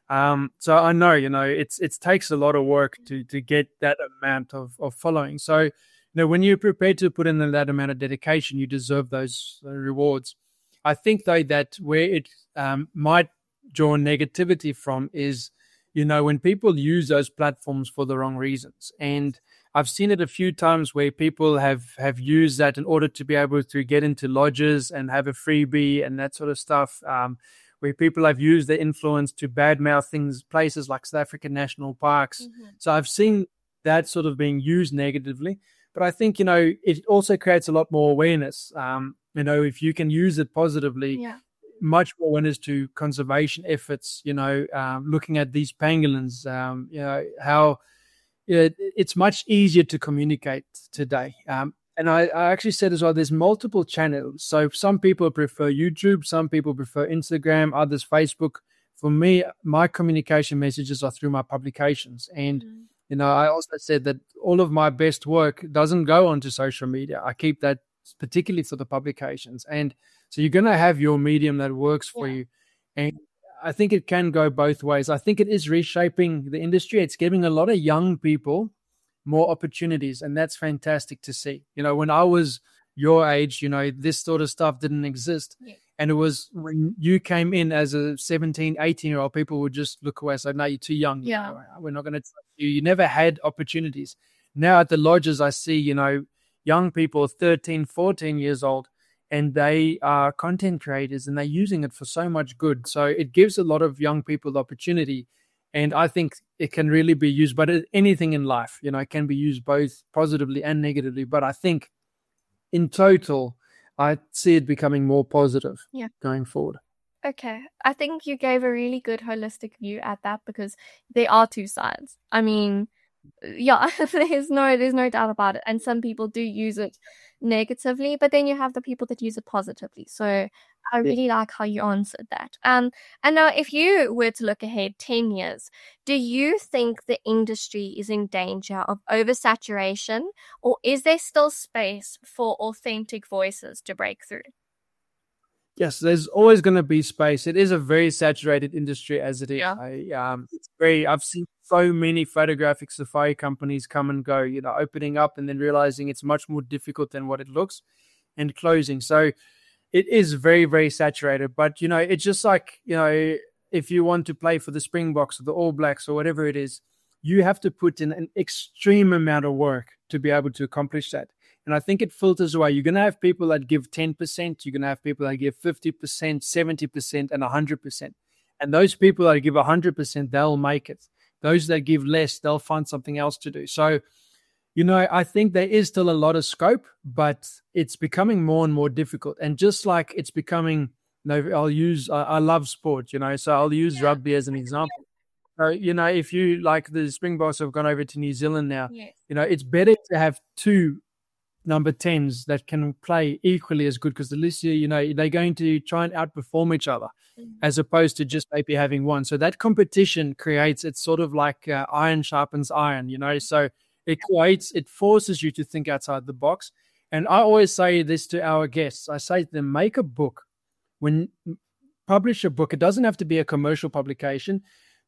so I know, it takes a lot of work to get that amount of following. So, when you're prepared to put in that amount of dedication, you deserve those rewards. I think, though, that where it might draw negativity from is, when people use those platforms for the wrong reasons. And I've seen it a few times where people have used that in order to be able to get into lodges and have a freebie and that sort of stuff, where people have used their influence to badmouth places like South African national parks. Mm-hmm. So I've seen that sort of being used negatively. But I think, it also creates a lot more awareness. If you can use it positively, much more awareness to conservation efforts, looking at these pangolins, how it's much easier to communicate today. And I actually said as well, there's multiple channels. So some people prefer YouTube, some people prefer Instagram, others Facebook. For me, my communication messages are through my publications. And I also said that all of my best work doesn't go onto social media. I keep that particularly for the publications. And so you're going to have your medium that works for you. And I think it can go both ways. I think it is reshaping the industry. It's giving a lot of young people more opportunities. And that's fantastic to see. When I was your age, this sort of stuff didn't exist. Yeah. And it was when you came in as a 17, 18-year-old, people would just look away and say, no, you're too young. Yeah. We're not going to touch you. You never had opportunities. Now at the lodges, I see, young people, 13, 14 years old, and they are content creators and they're using it for so much good. So it gives a lot of young people the opportunity. And I think it can really be used, but anything in life, it can be used both positively and negatively. But I think in total, I see it becoming more positive going forward. Okay. I think you gave a really good holistic view at that, because there are two sides. I mean, there's no doubt about it. And some people do use it negatively, but then you have the people that use it positively. So I really like how you answered that. And now if you were to look ahead 10 years, do you think the industry is in danger of oversaturation, or is there still space for authentic voices to break through? Yes, there's always going to be space. It is a very saturated industry as it is. Yeah. I've seen so many photographic safari companies come and go, opening up and then realizing it's much more difficult than what it looks, and closing. So it is very, very saturated. But, it's just like, if you want to play for the Springboks or the All Blacks or whatever it is, you have to put in an extreme amount of work to be able to accomplish that. And I think it filters away. You're going to have people that give 10%. You're going to have people that give 50%, 70%, and 100%. And those people that give 100%, they'll make it. Those that give less, they'll find something else to do. So, I think there is still a lot of scope, but it's becoming more and more difficult. And just like it's becoming, I love sport, so I'll use rugby as an example. So, if you, like the Springboks have gone over to New Zealand now, it's better to have two number 10s that can play equally as good, because at least, they're going to try and outperform each other as opposed to just maybe having one. So that competition creates, it's sort of like iron sharpens iron, so it forces you to think outside the box. And I always say this to our guests. I say to them, publish a book. It doesn't have to be a commercial publication,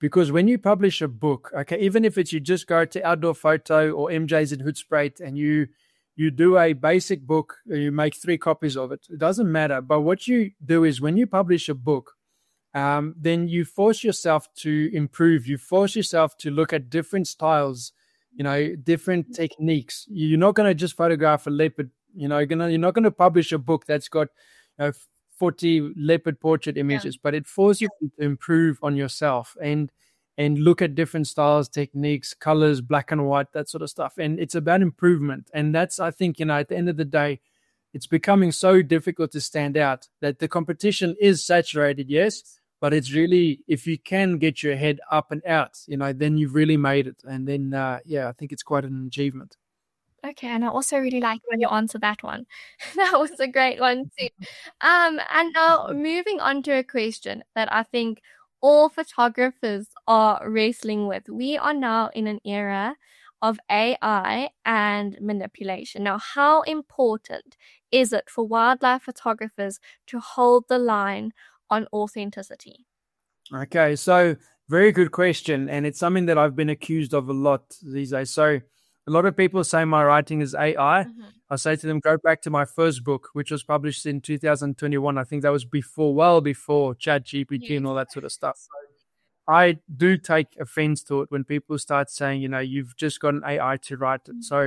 Because when you publish a book, okay, even if it's you just go to Outdoor Photo or MJ's in Hoedspruit and you do a basic book, you make 3 copies of it. It doesn't matter. But what you do is when you publish a book, then you force yourself to improve. You force yourself to look at different styles, different techniques. You're not going to just photograph a leopard. You're not going to publish a book that's got 40 leopard portrait images, but it forces you to improve on yourself and look at different styles, techniques, colors, black and white, that sort of stuff. And it's about improvement. And that's, I think, at the end of the day, it's becoming so difficult to stand out that the competition is saturated, yes, but it's really, if you can get your head up and out, then you've really made it. And then, I think it's quite an achievement. Okay, and I also really like when you answer that one. That was a great one too. And now moving on to a question that I think all photographers are wrestling with. We are now in an era of AI and manipulation. Now, how important is it for wildlife photographers to hold the line on authenticity? Okay, so very good question. And it's something that I've been accused of a lot these days. So a lot of people say my writing is AI. Mm-hmm. I say to them, go back to my first book, which was published in 2021. I think that was well before ChatGPT and all that sort of stuff. So I do take offense to it when people start saying, you've just got an AI to write it. So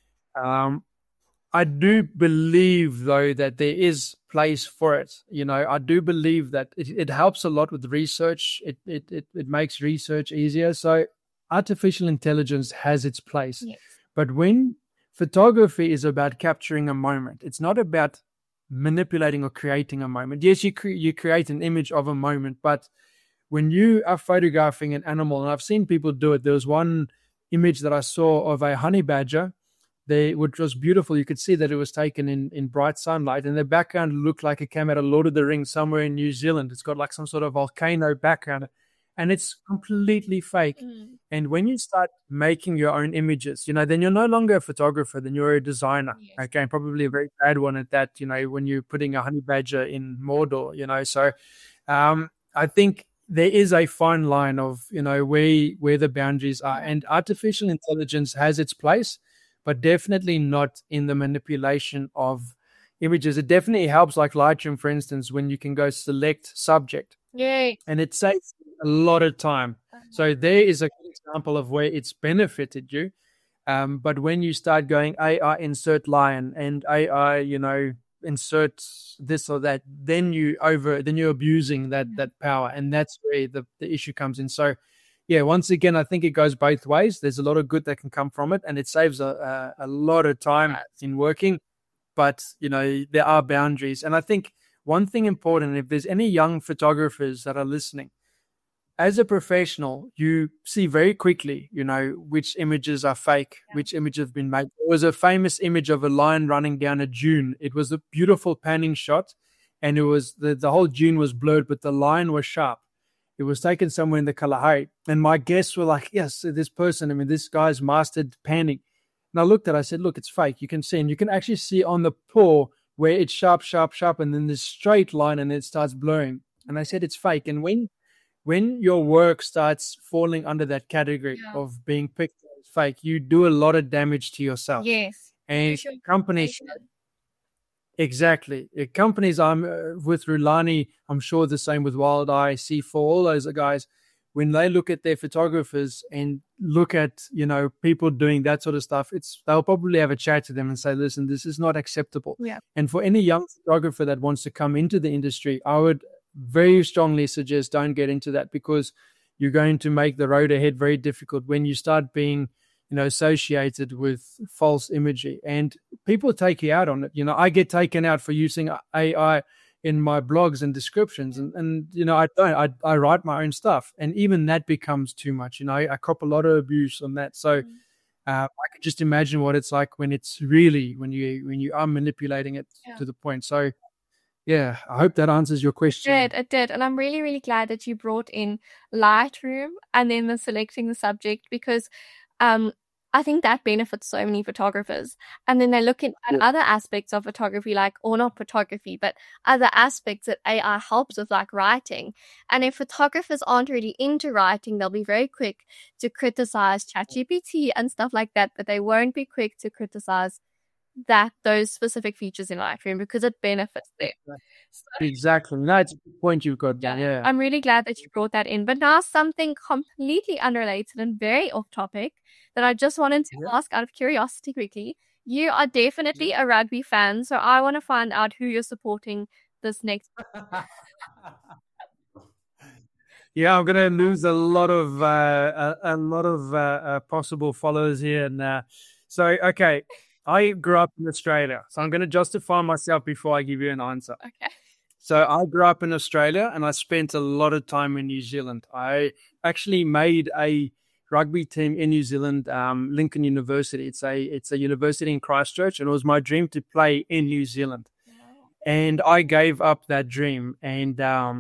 I do believe, though, that there is place for it. I do believe that it helps a lot with research. It makes research easier. So artificial intelligence has its place. Yes. But when photography is about capturing a moment, it's not about manipulating or creating a moment. Yes, you create an image of a moment, but when you are photographing an animal, and I've seen people do it, there was one image that I saw of a honey badger, which was beautiful. You could see that it was taken in bright sunlight, and the background looked like it came out of Lord of the Rings somewhere in New Zealand. It's got like some sort of volcano background, and it's completely fake. And when you start making your own images, then you're no longer a photographer, then you're a designer. Yes. Okay, and probably a very bad one at that, when you're putting a honey badger in Mordor, So I think there is a fine line of, where the boundaries are. And artificial intelligence has its place, but definitely not in the manipulation of images. It definitely helps, like Lightroom, for instance, when you can go select subject. Yay. And it saves a lot of time. So there is a good example of where it's benefited you. But when you start going AI insert lion and AI, insert this or that, then you're abusing that power. And that's where the issue comes in. So yeah, once again, I think it goes both ways. There's a lot of good that can come from it, and it saves a lot of time in working. But, there are boundaries. And I think one thing important, if there's any young photographers that are listening, as a professional, you see very quickly, which images are fake, which images have been made. There was a famous image of a lion running down a dune. It was a beautiful panning shot, and it was the whole dune was blurred, but the lion was sharp. It was taken somewhere in the Kalahari. And my guests were like, yes, this guy's mastered panning. And I looked at it, I said, look, it's fake. You can see, and you can actually see on the paw where it's sharp, sharp, sharp, and then this straight line, and it starts blurring. And I said, it's fake. And when your work starts falling under that category of being picked as fake, you do a lot of damage to yourself. Yes. And companies... Exactly. Companies, I'm with Rulani, I'm sure the same with Wild Eye, C4, all those guys, when they look at their photographers and look at, people doing that sort of stuff, they'll probably have a chat to them and say, listen, this is not acceptable. Yeah. And for any young photographer that wants to come into the industry, I would very strongly suggest don't get into that, because you're going to make the road ahead very difficult when you start being associated with false imagery, and people take you out on it. I get taken out for using AI in my blogs and descriptions, and I write my own stuff, and even that becomes too much. I cop a lot of abuse on that. So I can just imagine what it's like when it's really when you are manipulating it to the point. So yeah, I hope that answers your question. It did. And I'm really, really glad that you brought in Lightroom and then selecting the subject, because I think that benefits so many photographers. And then they look at other aspects of photography, or not photography, but other aspects that AI helps with, like writing. And if photographers aren't really into writing, they'll be very quick to criticize ChatGPT and stuff like that, but they won't be quick to criticize those specific features in Lightroom because it benefits them. Exactly. No, it's a good point you've got there. Yeah. I'm really glad that you brought that in. But now something completely unrelated and very off topic that I just wanted to ask out of curiosity quickly. You are definitely a rugby fan, so I want to find out who you're supporting this next. Yeah, I'm gonna lose a lot of possible followers here. And okay, I grew up in Australia, so I'm gonna justify myself before I give you an answer. Okay. So I grew up in Australia, and I spent a lot of time in New Zealand. I actually made a rugby team in New Zealand, Lincoln University. It's a university in Christchurch, and it was my dream to play in New Zealand. And I gave up that dream, and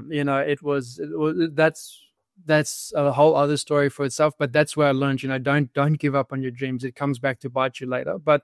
that's a whole other story for itself. But that's where I learned, don't give up on your dreams. It comes back to bite you later. But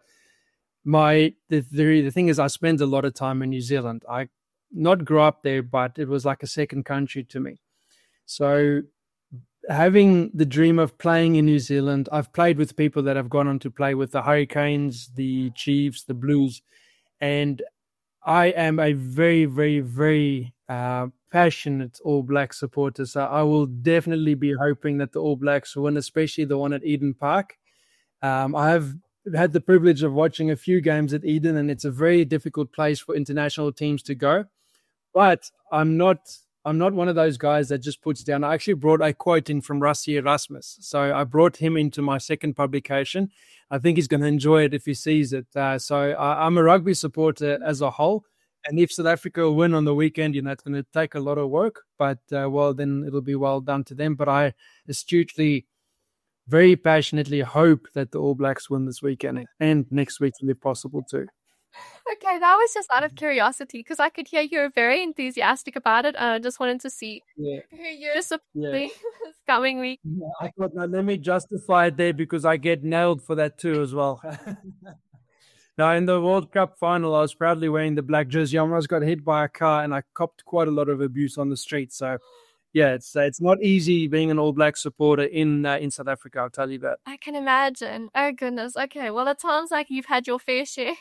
the thing is, I spent a lot of time in New Zealand. I not grew up there, but it was like a second country to me. So having the dream of playing in New Zealand, I've played with people that have gone on to play with the Hurricanes, the Chiefs, the Blues, and I am a very, very, very passionate All Black supporter. So I will definitely be hoping that the All Blacks win, especially the one at Eden Park. I have had the privilege of watching a few games at Eden, and it's a very difficult place for international teams to go. But I'm not one of those guys that just puts down. I actually brought a quote in from Rassie Erasmus. So I brought him into my second publication. I think he's going to enjoy it if he sees it. So I'm a rugby supporter as a whole. And if South Africa will win on the weekend, it's going to take a lot of work. But, then it'll be well done to them. But I astutely, very passionately hope that the All Blacks win this weekend and next week if possible too. Okay, that was just out of curiosity because I could hear you were very enthusiastic about it. I just wanted to see who you're supporting this coming week. Yeah, I thought, now let me justify it there because I get nailed for that too as well. Now, in the World Cup final, I was proudly wearing the black jersey. I almost got hit by a car and I copped quite a lot of abuse on the street. So, yeah, it's not easy being an All Black supporter in South Africa, I'll tell you that. I can imagine. Oh, goodness. Okay, well, it sounds like you've had your fair share.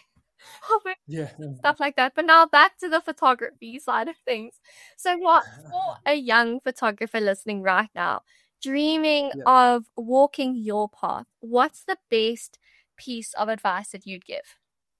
Stuff like that. But now back to the photography side of things. So what for a young photographer listening right now, dreaming of walking your path, what's the best piece of advice that you'd give?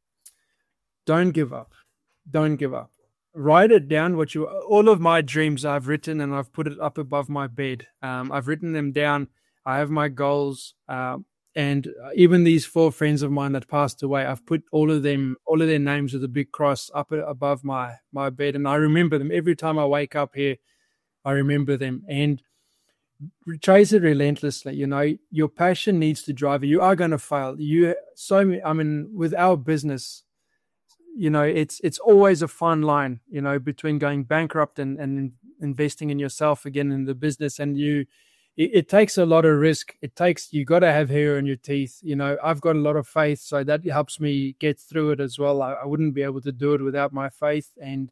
Don't give up. Don't give up. Write it down. All of my dreams I've written and I've put it up above my bed. I've written them down. I have my goals. And even these 4 friends of mine that passed away, I've put all of their names with a big cross up above my bed. And I remember them every time I wake up here. I remember them and chase it relentlessly. Your passion needs to drive you. You are going to fail. With our business, it's always a fine line, between going bankrupt and investing in yourself again in the business. And it takes a lot of risk. You got to have hair in your teeth. I've got a lot of faith, so that helps me get through it as well. I wouldn't be able to do it without my faith. And,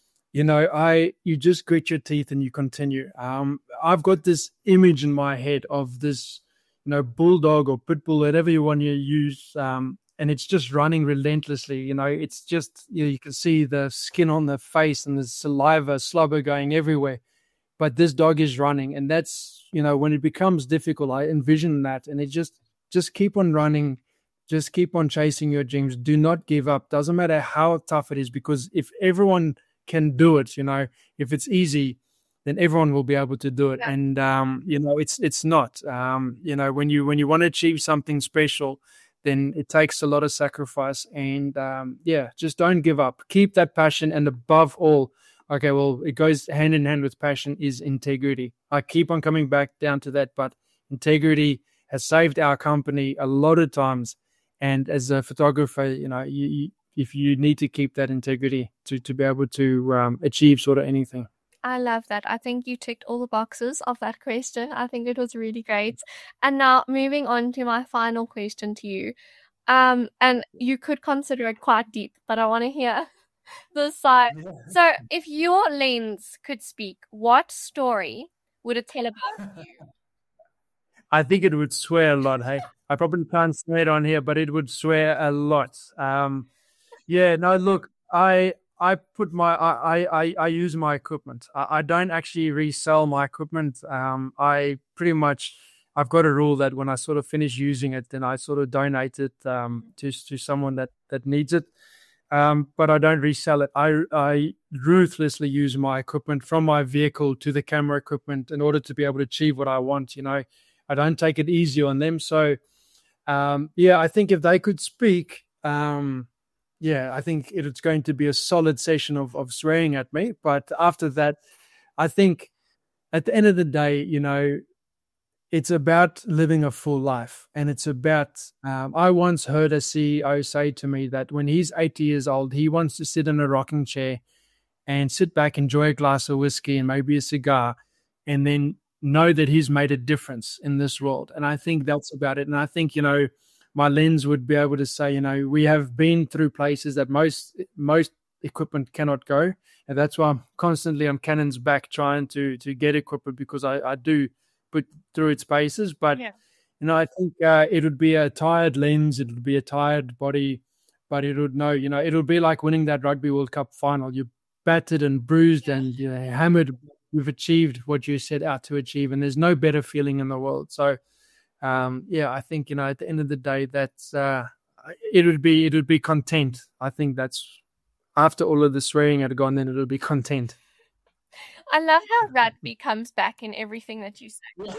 you just grit your teeth and you continue. I've got this image in my head of this, bulldog or pit bull, whatever you want to use. And it's just running relentlessly. It's just, you can see the skin on the face and the saliva, slobber going everywhere. But this dog is running, and that's, when it becomes difficult, I envision that. And it just keep on running, just keep on chasing your dreams. Do not give up. Doesn't matter how tough it is, because if everyone can do it, if it's easy, then everyone will be able to do it. Yeah. And, it's not, when you want to achieve something special, then it takes a lot of sacrifice. And, just don't give up. Keep that passion. And above all, it goes hand in hand with passion is integrity. I keep on coming back down to that, but integrity has saved our company a lot of times. And as a photographer, if you need to keep that integrity to be able to achieve sort of anything. I love that. I think you ticked all the boxes of that question. I think it was really great. And now moving on to my final question to you. And you could consider it quite deep, but I want to hear this side. So if your lens could speak, what story would it tell about you? I think it would swear a lot. Hey, I probably can't say it on here, but it would swear a lot. Yeah, no, look, I use my equipment. I don't actually resell my equipment. I've got a rule that when I sort of finish using it, then I sort of donate it to someone that needs it. But I don't resell it. I ruthlessly use my equipment, from my vehicle to the camera equipment, in order to be able to achieve what I want. I don't take it easy on them. So, I think if they could speak, I think it's going to be a solid session of swearing at me. But after that, I think at the end of the day, it's about living a full life. And it's about, I once heard a CEO say to me that when he's 80 years old, he wants to sit in a rocking chair and sit back, enjoy a glass of whiskey and maybe a cigar, and then know that he's made a difference in this world. And I think that's about it. And I think, my lens would be able to say, we have been through places that most equipment cannot go. And that's why I'm constantly on Canon's back trying to get equipment, because I do put through its paces. But, I think it would be a tired lens. It would be a tired body, but it would know, it'll be like winning that Rugby World Cup final. You're battered and bruised and hammered. We've achieved what you set out to achieve, and there's no better feeling in the world. So, I think, at the end of the day, that's it would be content. I think that's, after all of the swearing had gone, then it'll be content. I love how rugby comes back in everything that you say.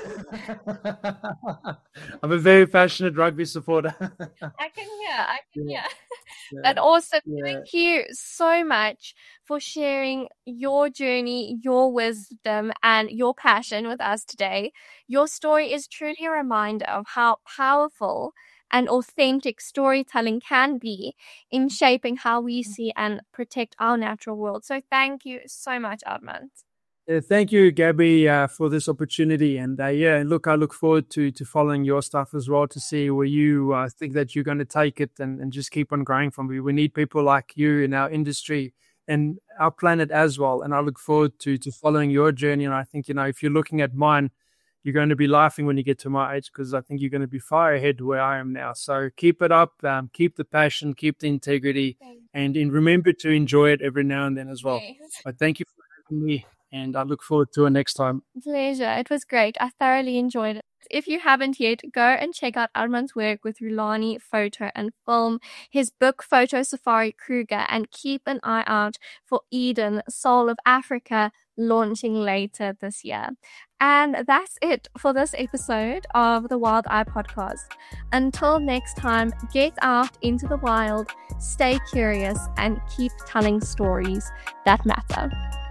I'm a very passionate rugby supporter. I can hear. But also, thank you so much for sharing your journey, your wisdom, and your passion with us today. Your story is truly a reminder of how powerful and authentic storytelling can be in shaping how we see and protect our natural world. So thank you so much, Armand. Thank you, Gabby, for this opportunity. And look, I look forward to following your stuff as well, to see where you think that you're going to take it and just keep on growing from it. We need people like you in our industry and our planet as well. And I look forward to following your journey. And I think, if you're looking at mine, you're going to be laughing when you get to my age, because I think you're going to be far ahead where I am now. So keep it up, keep the passion, keep the integrity, and remember to enjoy it every now and then as well. But thank you for having me. And I look forward to it next time. Pleasure. It was great. I thoroughly enjoyed it. If you haven't yet, go and check out Armand's work with Rulani Photo and Film, his book Photo Safari Kruger, and keep an eye out for Eden, Soul of Africa, launching later this year. And that's it for this episode of the Wild Eye Podcast. Until next time, get out into the wild, stay curious, and keep telling stories that matter.